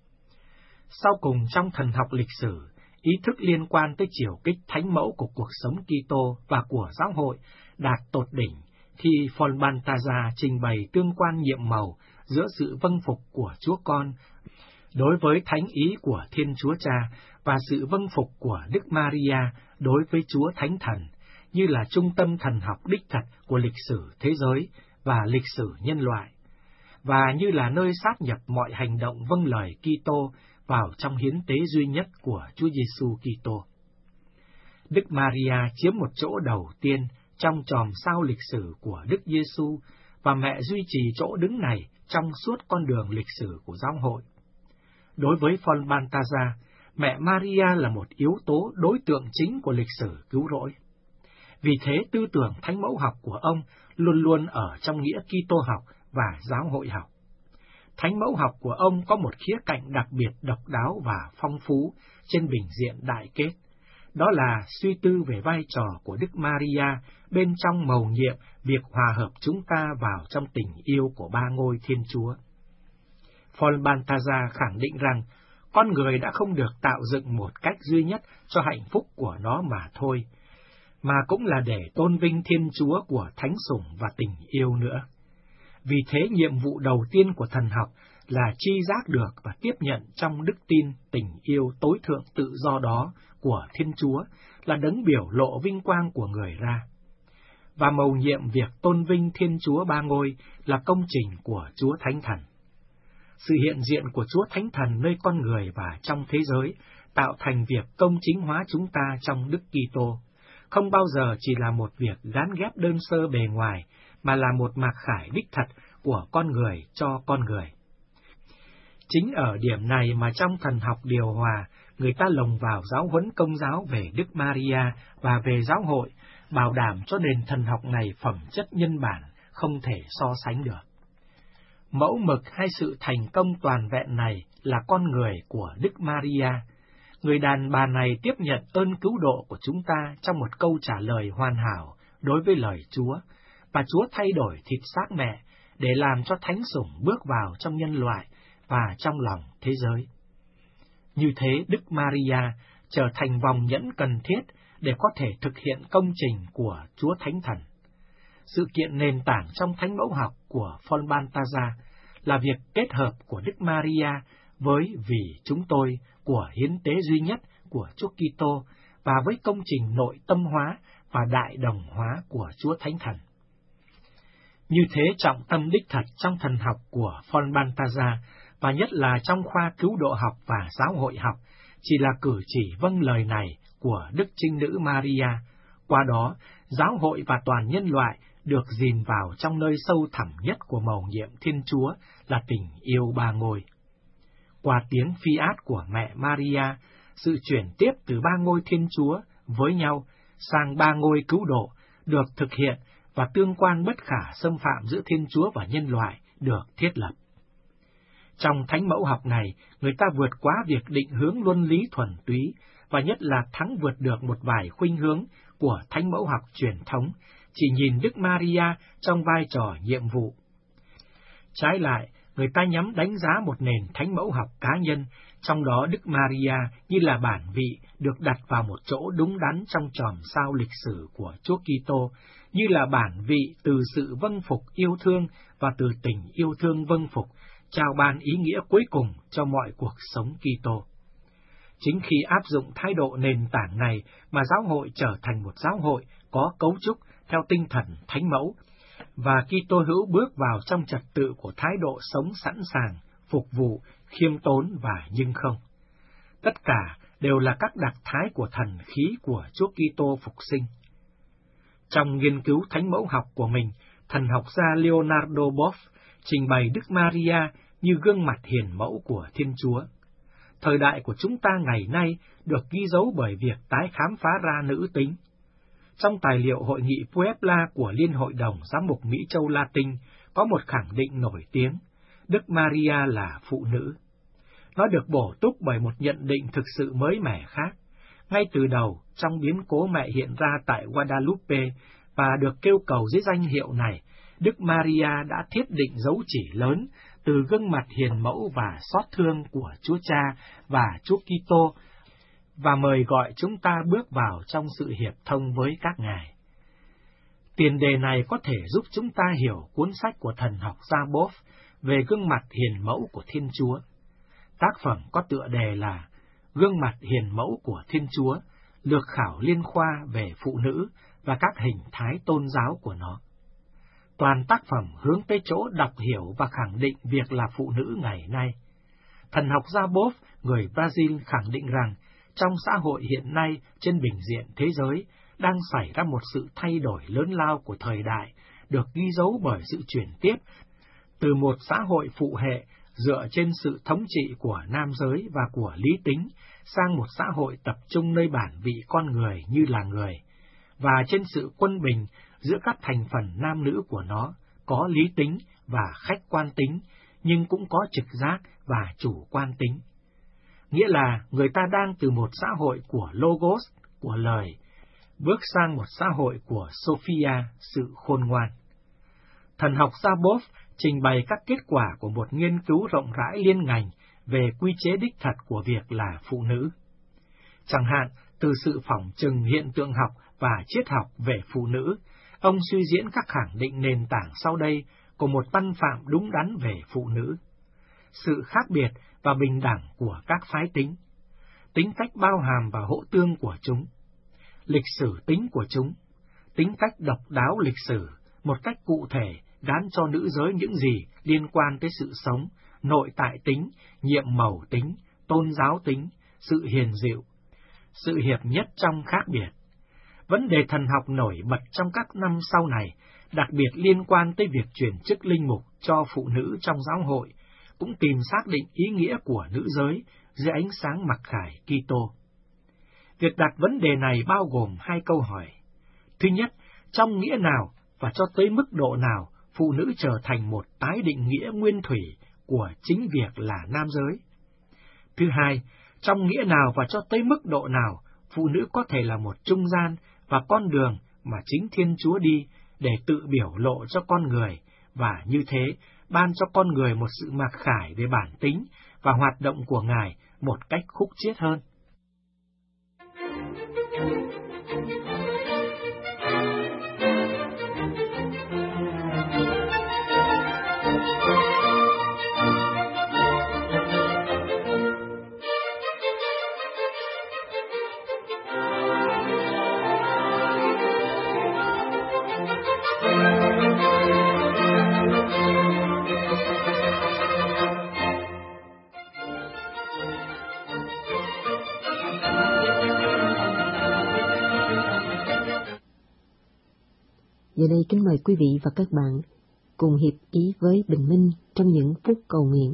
Sau cùng trong thần học lịch sử, ý thức liên quan tới chiều kích thánh mẫu của cuộc sống Kitô và của giáo hội đạt tột đỉnh khi Phon Balthasar trình bày tương quan nhiệm màu giữa sự vâng phục của Chúa Con đối với thánh ý của Thiên Chúa Cha và sự vâng phục của Đức Maria đối với Chúa Thánh Thần, như là trung tâm thần học đích thật của lịch sử thế giới và lịch sử nhân loại, và như là nơi sáp nhập mọi hành động vâng lời Kitô vào trong hiến tế duy nhất của Chúa Giêsu Kitô. Đức Maria chiếm một chỗ đầu tiên trong chòm sao lịch sử của Đức Giêsu, và mẹ duy trì chỗ đứng này trong suốt con đường lịch sử của giáo hội. Đối với Phon Balthasar, mẹ Maria là một yếu tố đối tượng chính của lịch sử cứu rỗi. Vì thế, tư tưởng thánh mẫu học của ông luôn luôn ở trong nghĩa Kitô học và giáo hội học. Thánh mẫu học của ông có một khía cạnh đặc biệt độc đáo và phong phú trên bình diện đại kết. Đó là suy tư về vai trò của Đức Maria bên trong mầu nhiệm việc hòa hợp chúng ta vào trong tình yêu của ba ngôi Thiên Chúa. Phon Balthasar khẳng định rằng con người đã không được tạo dựng một cách duy nhất cho hạnh phúc của nó mà thôi, mà cũng là để tôn vinh Thiên Chúa của thánh sủng và tình yêu nữa. Vì thế, nhiệm vụ đầu tiên của thần học là tri giác được và tiếp nhận trong đức tin tình yêu tối thượng tự do đó của Thiên Chúa, là đấng biểu lộ vinh quang của người ra. Và mầu nhiệm việc tôn vinh Thiên Chúa ba ngôi là công trình của Chúa Thánh Thần. Sự hiện diện của Chúa Thánh Thần nơi con người và trong thế giới tạo thành việc công chính hóa chúng ta trong Đức Kitô, không bao giờ chỉ là một việc gán ghép đơn sơ bề ngoài, mà là một mặc khải đích thật của con người cho con người. Chính ở điểm này mà trong thần học điều hòa, người ta lồng vào giáo huấn công giáo về Đức Maria và về giáo hội, bảo đảm cho nền thần học này phẩm chất nhân bản, không thể so sánh được. Mẫu mực hay sự thành công toàn vẹn này là con người của Đức Maria. Người đàn bà này tiếp nhận ơn cứu độ của chúng ta trong một câu trả lời hoàn hảo đối với lời Chúa, và Chúa thay đổi thịt xác mẹ để làm cho thánh sủng bước vào trong nhân loại và trong lòng thế giới. Như thế, Đức Maria trở thành vòng nhẫn cần thiết để có thể thực hiện công trình của Chúa Thánh Thần. Sự kiện nền tảng trong thánh mẫu học của Phon Balthasar là việc kết hợp của Đức Maria với vì chúng tôi của hiến tế duy nhất của Chúa Kitô và với công trình nội tâm hóa và đại đồng hóa của Chúa Thánh Thần. Như thế, trọng tâm đích thật trong thần học của Phon Balthasar, và nhất là trong khoa cứu độ học và giáo hội học, chỉ là cử chỉ vâng lời này của Đức Trinh Nữ Maria. Qua đó, giáo hội và toàn nhân loại được gìn vào trong nơi sâu thẳm nhất của mầu nhiệm Thiên Chúa là tình yêu ba ngôi. Qua tiếng Fiat của mẹ Maria, sự chuyển tiếp từ ba ngôi Thiên Chúa với nhau sang ba ngôi cứu độ được thực hiện, và tương quan bất khả xâm phạm giữa Thiên Chúa và nhân loại được thiết lập. Trong thánh mẫu học này, người ta vượt quá việc định hướng luân lý thuần túy, và nhất là thắng vượt được một vài khuynh hướng của thánh mẫu học truyền thống, chỉ nhìn Đức Maria trong vai trò nhiệm vụ. Trái lại, người ta nhắm đánh giá một nền thánh mẫu học cá nhân, trong đó Đức Maria như là bản vị được đặt vào một chỗ đúng đắn trong chòm sao lịch sử của Chúa Kitô, như là bản vị từ sự vâng phục yêu thương và từ tình yêu thương vâng phục, trao ban ý nghĩa cuối cùng cho mọi cuộc sống Kitô. Chính khi áp dụng thái độ nền tảng này mà giáo hội trở thành một giáo hội có cấu trúc theo tinh thần thánh mẫu, và Kitô hữu bước vào trong trật tự của thái độ sống sẵn sàng, phục vụ, khiêm tốn và nhưng không. Tất cả đều là các đặc thái của thần khí của Chúa Kitô phục sinh. Trong nghiên cứu thánh mẫu học của mình, thần học gia Leonardo Boff trình bày Đức Maria như gương mặt hiền mẫu của Thiên Chúa. Thời đại của chúng ta ngày nay được ghi dấu bởi việc tái khám phá ra nữ tính. Trong tài liệu Hội nghị Puebla của Liên hội đồng Giám mục Mỹ Châu Latin có một khẳng định nổi tiếng, Đức Maria là phụ nữ. Nó được bổ túc bởi một nhận định thực sự mới mẻ khác. Ngay từ đầu, trong biến cố mẹ hiện ra tại Guadalupe và được kêu cầu dưới danh hiệu này, Đức Maria đã thiết định dấu chỉ lớn từ gương mặt hiền mẫu và xót thương của Chúa Cha và Chúa Kitô, và mời gọi chúng ta bước vào trong sự hiệp thông với các ngài. Tiền đề này có thể giúp chúng ta hiểu cuốn sách của thần học gia Boff về gương mặt hiền mẫu của Thiên Chúa. Tác phẩm có tựa đề là Gương mặt hiền mẫu của Thiên Chúa, lược khảo liên khoa về phụ nữ và các hình thái tôn giáo của nó. Toàn tác phẩm hướng tới chỗ đọc hiểu và khẳng định việc là phụ nữ ngày nay. Thần học gia Boff, người Brazil, khẳng định rằng trong xã hội hiện nay trên bình diện thế giới đang xảy ra một sự thay đổi lớn lao của thời đại, được ghi dấu bởi sự chuyển tiếp từ một xã hội phụ hệ dựa trên sự thống trị của nam giới và của lý tính sang một xã hội tập trung nơi bản vị con người như là người, và trên sự quân bình giữa các thành phần nam nữ của nó, có lý tính và khách quan tính, nhưng cũng có trực giác và chủ quan tính. Nghĩa là người ta đang từ một xã hội của Logos, của lời, bước sang một xã hội của Sophia, sự khôn ngoan. Thần học gia Boff trình bày các kết quả của một nghiên cứu rộng rãi liên ngành về quy chế đích thật của việc là phụ nữ. Chẳng hạn, từ sự phỏng chừng hiện tượng học và triết học về phụ nữ, ông suy diễn các khẳng định nền tảng sau đây của một văn phạm đúng đắn về phụ nữ. Sự khác biệt và bình đẳng của các phái tính, tính cách bao hàm và hỗ tương của chúng, lịch sử tính của chúng, tính cách độc đáo lịch sử, một cách cụ thể gán cho nữ giới những gì liên quan tới sự sống, nội tại tính, nhiệm màu tính, tôn giáo tính, sự hiền dịu, sự hiệp nhất trong khác biệt. Vấn đề thần học nổi bật trong các năm sau này, đặc biệt liên quan tới việc chuyển chức linh mục cho phụ nữ trong giáo hội, cũng tìm xác định ý nghĩa của nữ giới dưới ánh sáng mặc khải Kitô. Việc đặt vấn đề này bao gồm hai câu hỏi. Thứ nhất, trong nghĩa nào và cho tới mức độ nào phụ nữ trở thành một tái định nghĩa nguyên thủy của chính việc là nam giới? Thứ hai, trong nghĩa nào và cho tới mức độ nào phụ nữ có thể là một trung gian và con đường mà chính Thiên Chúa đi để tự biểu lộ cho con người, và như thế ban cho con người một sự mặc khải về bản tính và hoạt động của Ngài một cách khúc chiết hơn. Giờ đây kính mời quý vị và các bạn cùng hiệp ý với Bình Minh trong những phút cầu nguyện.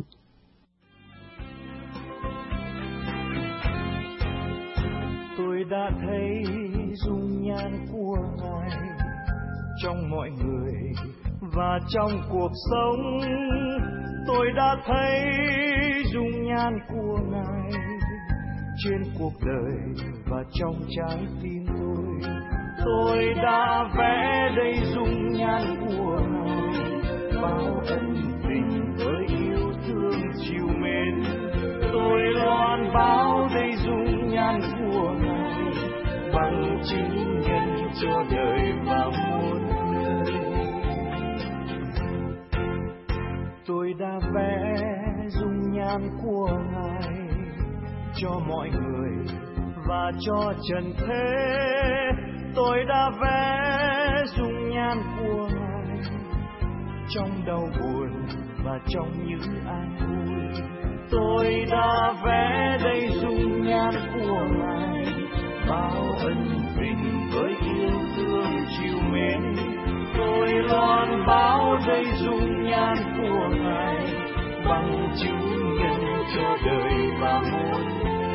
Tôi đã thấy dung nhan của Ngài trong mọi người và trong cuộc sống. Tôi đã thấy dung nhan của Ngài trên cuộc đời và trong trái tim tôi. Tôi đã vẽ đây dung nhan của Ngài, bao ân tình với yêu thương chiều mến. Tôi loan báo đây dung nhan của Ngài, bằng chứng nhân cho đời và muôn người. Tôi đã vẽ dung nhan của Ngài cho mọi người và cho trần thế. Tôi đã vẽ dung nhan của Ngài trong đau buồn và trong những an vui. Tôi đã vẽ đây dung nhan của Ngài, bao ân tình với yêu thương chiều mến. Tôi loan báo đây dung nhan của Ngài, bằng chứng nhân cho đời và muôn.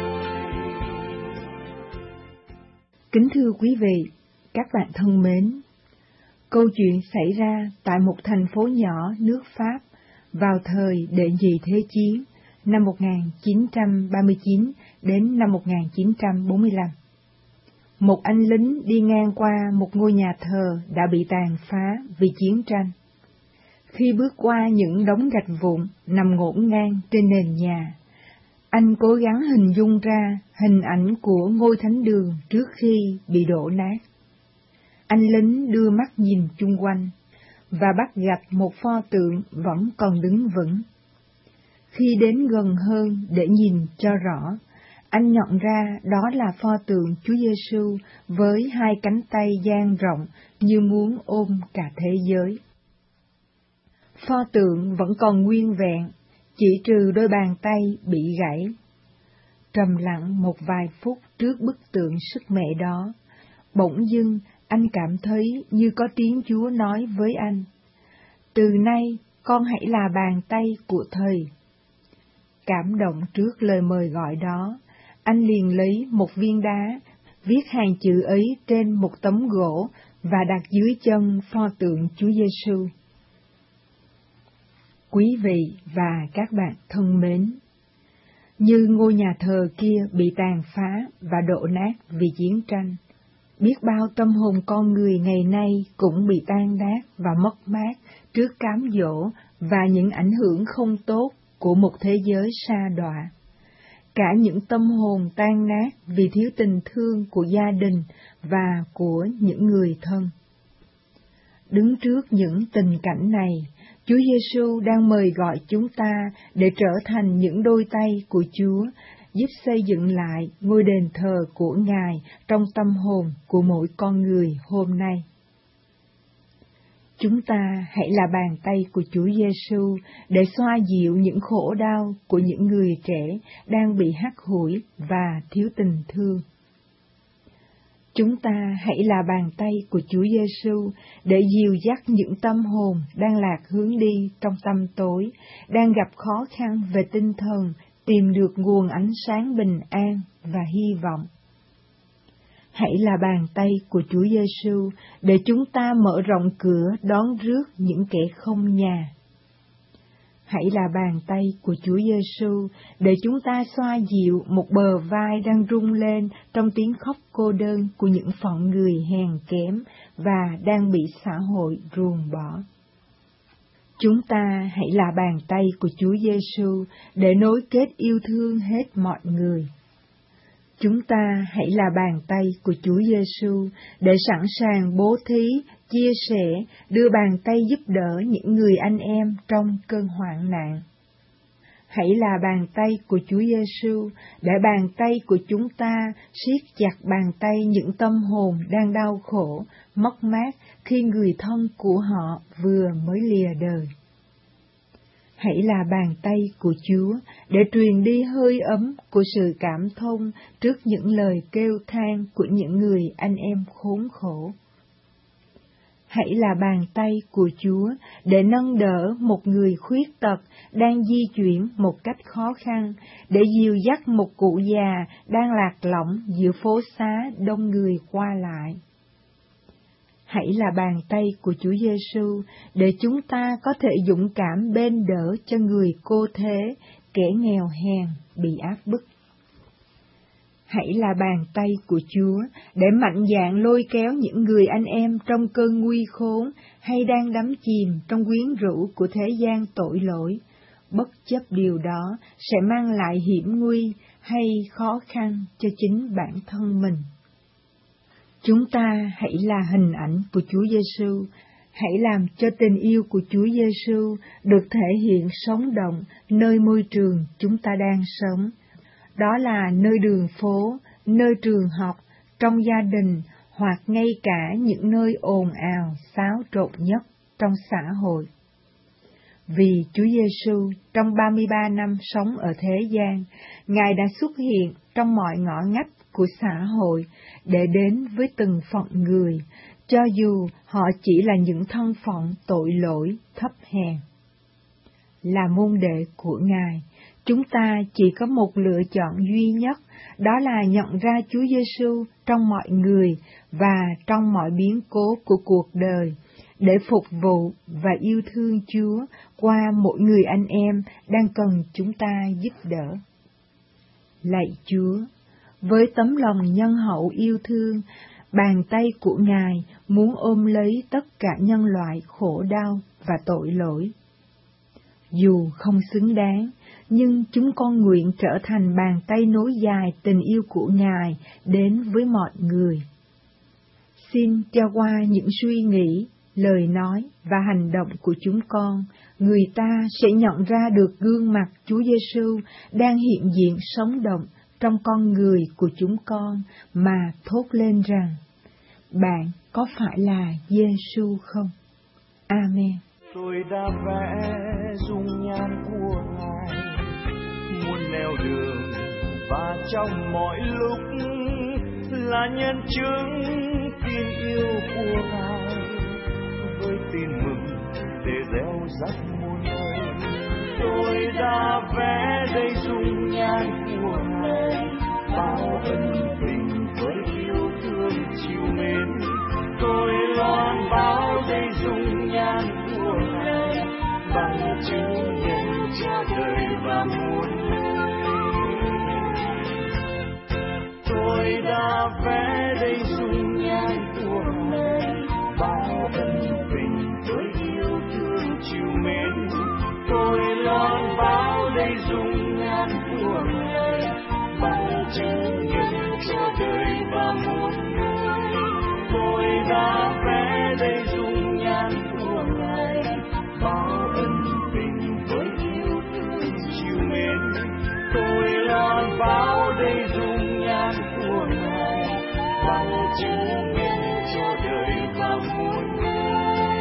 Kính thưa quý vị, các bạn thân mến, câu chuyện xảy ra tại một thành phố nhỏ nước Pháp vào thời Đệ Nhị Thế Chiến năm một nghìn chín trăm ba mươi chín đến năm một nghìn chín trăm bốn mươi lăm. Một anh lính đi ngang qua một ngôi nhà thờ đã bị tàn phá vì chiến tranh. Khi bước qua những đống gạch vụn nằm ngổn ngang trên nền nhà, anh cố gắng hình dung ra hình ảnh của ngôi thánh đường trước khi bị đổ nát. Anh lính đưa mắt nhìn chung quanh và bắt gặp một pho tượng vẫn còn đứng vững. Khi đến gần hơn để nhìn cho rõ, anh nhận ra đó là pho tượng Chúa Giêsu với hai cánh tay dang rộng như muốn ôm cả thế giới. Pho tượng vẫn còn nguyên vẹn, chỉ trừ đôi bàn tay bị gãy. Trầm lặng một vài phút trước bức tượng sức mẹ đó, bỗng dưng anh cảm thấy như có tiếng Chúa nói với anh: từ nay con hãy là bàn tay của Thầy. Cảm động trước lời mời gọi đó, anh liền lấy một viên đá, viết hàng chữ ấy trên một tấm gỗ và đặt dưới chân pho tượng Chúa Giêsu. Quý vị và các bạn thân mến, như ngôi nhà thờ kia bị tàn phá và đổ nát vì chiến tranh, biết bao tâm hồn con người ngày nay cũng bị tan nát và mất mát trước cám dỗ và những ảnh hưởng không tốt của một thế giới sa đọa. Cả những tâm hồn tan nát vì thiếu tình thương của gia đình và của những người thân. Đứng trước những tình cảnh này, Chúa Giêsu đang mời gọi chúng ta để trở thành những đôi tay của Chúa, giúp xây dựng lại ngôi đền thờ của Ngài trong tâm hồn của mỗi con người hôm nay. Chúng ta hãy là bàn tay của Chúa Giêsu để xoa dịu những khổ đau của những người trẻ đang bị hắt hủi và thiếu tình thương. Chúng ta hãy là bàn tay của Chúa Giêsu để dìu dắt những tâm hồn đang lạc hướng đi trong tăm tối, đang gặp khó khăn về tinh thần, tìm được nguồn ánh sáng bình an và hy vọng. Hãy là bàn tay của Chúa Giêsu để chúng ta mở rộng cửa đón rước những kẻ không nhà. Hãy là bàn tay của Chúa Giêsu để chúng ta xoa dịu một bờ vai đang rung lên trong tiếng khóc cô đơn của những phận người hèn kém và đang bị xã hội ruồng bỏ. Chúng ta hãy là bàn tay của Chúa Giêsu để nối kết yêu thương hết mọi người. Chúng ta hãy là bàn tay của Chúa Giêsu để sẵn sàng bố thí, chia sẻ, đưa bàn tay giúp đỡ những người anh em trong cơn hoạn nạn. Hãy là bàn tay của Chúa Giêsu để bàn tay của chúng ta siết chặt bàn tay những tâm hồn đang đau khổ, mất mát khi người thân của họ vừa mới lìa đời. Hãy là bàn tay của Chúa để truyền đi hơi ấm của sự cảm thông trước những lời kêu than của những người anh em khốn khổ. Hãy là bàn tay của Chúa để nâng đỡ một người khuyết tật đang di chuyển một cách khó khăn, để dìu dắt một cụ già đang lạc lõng giữa phố xá đông người qua lại. Hãy là bàn tay của Chúa Giêsu để chúng ta có thể dũng cảm bên đỡ cho người cô thế, kẻ nghèo hèn bị áp bức. Hãy là bàn tay của Chúa để mạnh dạn lôi kéo những người anh em trong cơn nguy khốn hay đang đắm chìm trong quyến rũ của thế gian tội lỗi, bất chấp điều đó sẽ mang lại hiểm nguy hay khó khăn cho chính bản thân mình. Chúng ta hãy là hình ảnh của Chúa Giêsu, hãy làm cho tình yêu của Chúa Giêsu được thể hiện sống động nơi môi trường chúng ta đang sống. Đó là nơi đường phố, nơi trường học, trong gia đình hoặc ngay cả những nơi ồn ào, xáo trộn nhất trong xã hội. Vì Chúa Giêsu trong ba mươi ba năm sống ở thế gian, Ngài đã xuất hiện trong mọi ngõ ngách của xã hội để đến với từng phận người, cho dù họ chỉ là những thân phận tội lỗi thấp hèn. Là môn đệ của Ngài, chúng ta chỉ có một lựa chọn duy nhất, đó là nhận ra Chúa Giêsu trong mọi người và trong mọi biến cố của cuộc đời, để phục vụ và yêu thương Chúa qua mỗi người anh em đang cần chúng ta giúp đỡ. Lạy Chúa, với tấm lòng nhân hậu yêu thương, bàn tay của Ngài muốn ôm lấy tất cả nhân loại khổ đau và tội lỗi. Dù không xứng đáng, nhưng chúng con nguyện trở thành bàn tay nối dài tình yêu của Ngài đến với mọi người. Xin cho qua những suy nghĩ, lời nói và hành động của chúng con, người ta sẽ nhận ra được gương mặt Chúa Giêsu đang hiện diện sống động trong con người của chúng con mà thốt lên rằng: Bạn có phải là Giê-xu không? Amen. Tôi đã vẽ dung nhan của Ngài, muôn nẻo đường và trong mọi lúc là nhân chứng tin yêu của Ngài, với tin mừng để gieo rắc muôn nơi. Tôi đã vẽ đây dung nhan của Ngài, bao ân tình với yêu thương chiều mến. Tôi loan báo đây dung nhan của Ngài, bằng chứng nhân cho đời và muôn nơi. Tôi đã vẽ đây dung nhan của Ngài, bao ân tình với yêu thương chiều mến. Tôi loan báo đây dung nhan của Ngài, bằng chứng nhân cho đời và muôn nơi. Tôi đã vẽ đây dung nhan của Ngài, bao ân tình với yêu thương chiều mến. Tôi loan báo đây dung nhan của Ngài, bằng chứng nhân cho đời và muôn nơi.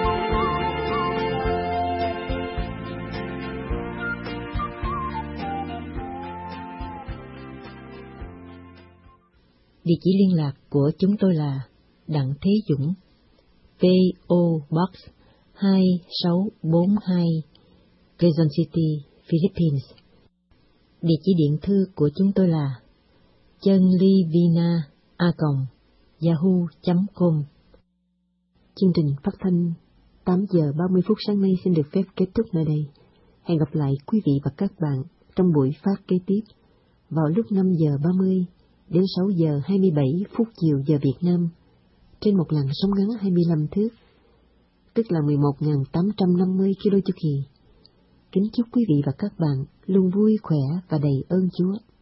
Địa chỉ liên lạc của chúng tôi là Đặng Thế Dũng, pê ô Box hai sáu bốn hai, Quezon City, Philippines. Địa chỉ điện thư của chúng tôi là chunlivina a còng yahoo chấm com. Chương trình phát thanh tám giờ ba mươi phút sáng nay xin được phép kết thúc nơi đây. Hẹn gặp lại quý vị và các bạn trong buổi phát kế tiếp vào lúc năm giờ ba mươi đến sáu giờ hai mươi bảy phút chiều giờ Việt Nam, trên một làn sóng ngắn hai mươi lăm thước, tức là mười một nghìn tám trăm năm mươi ki lô chu kỳ. Kính chúc quý vị và các bạn luôn vui khỏe và đầy ơn Chúa.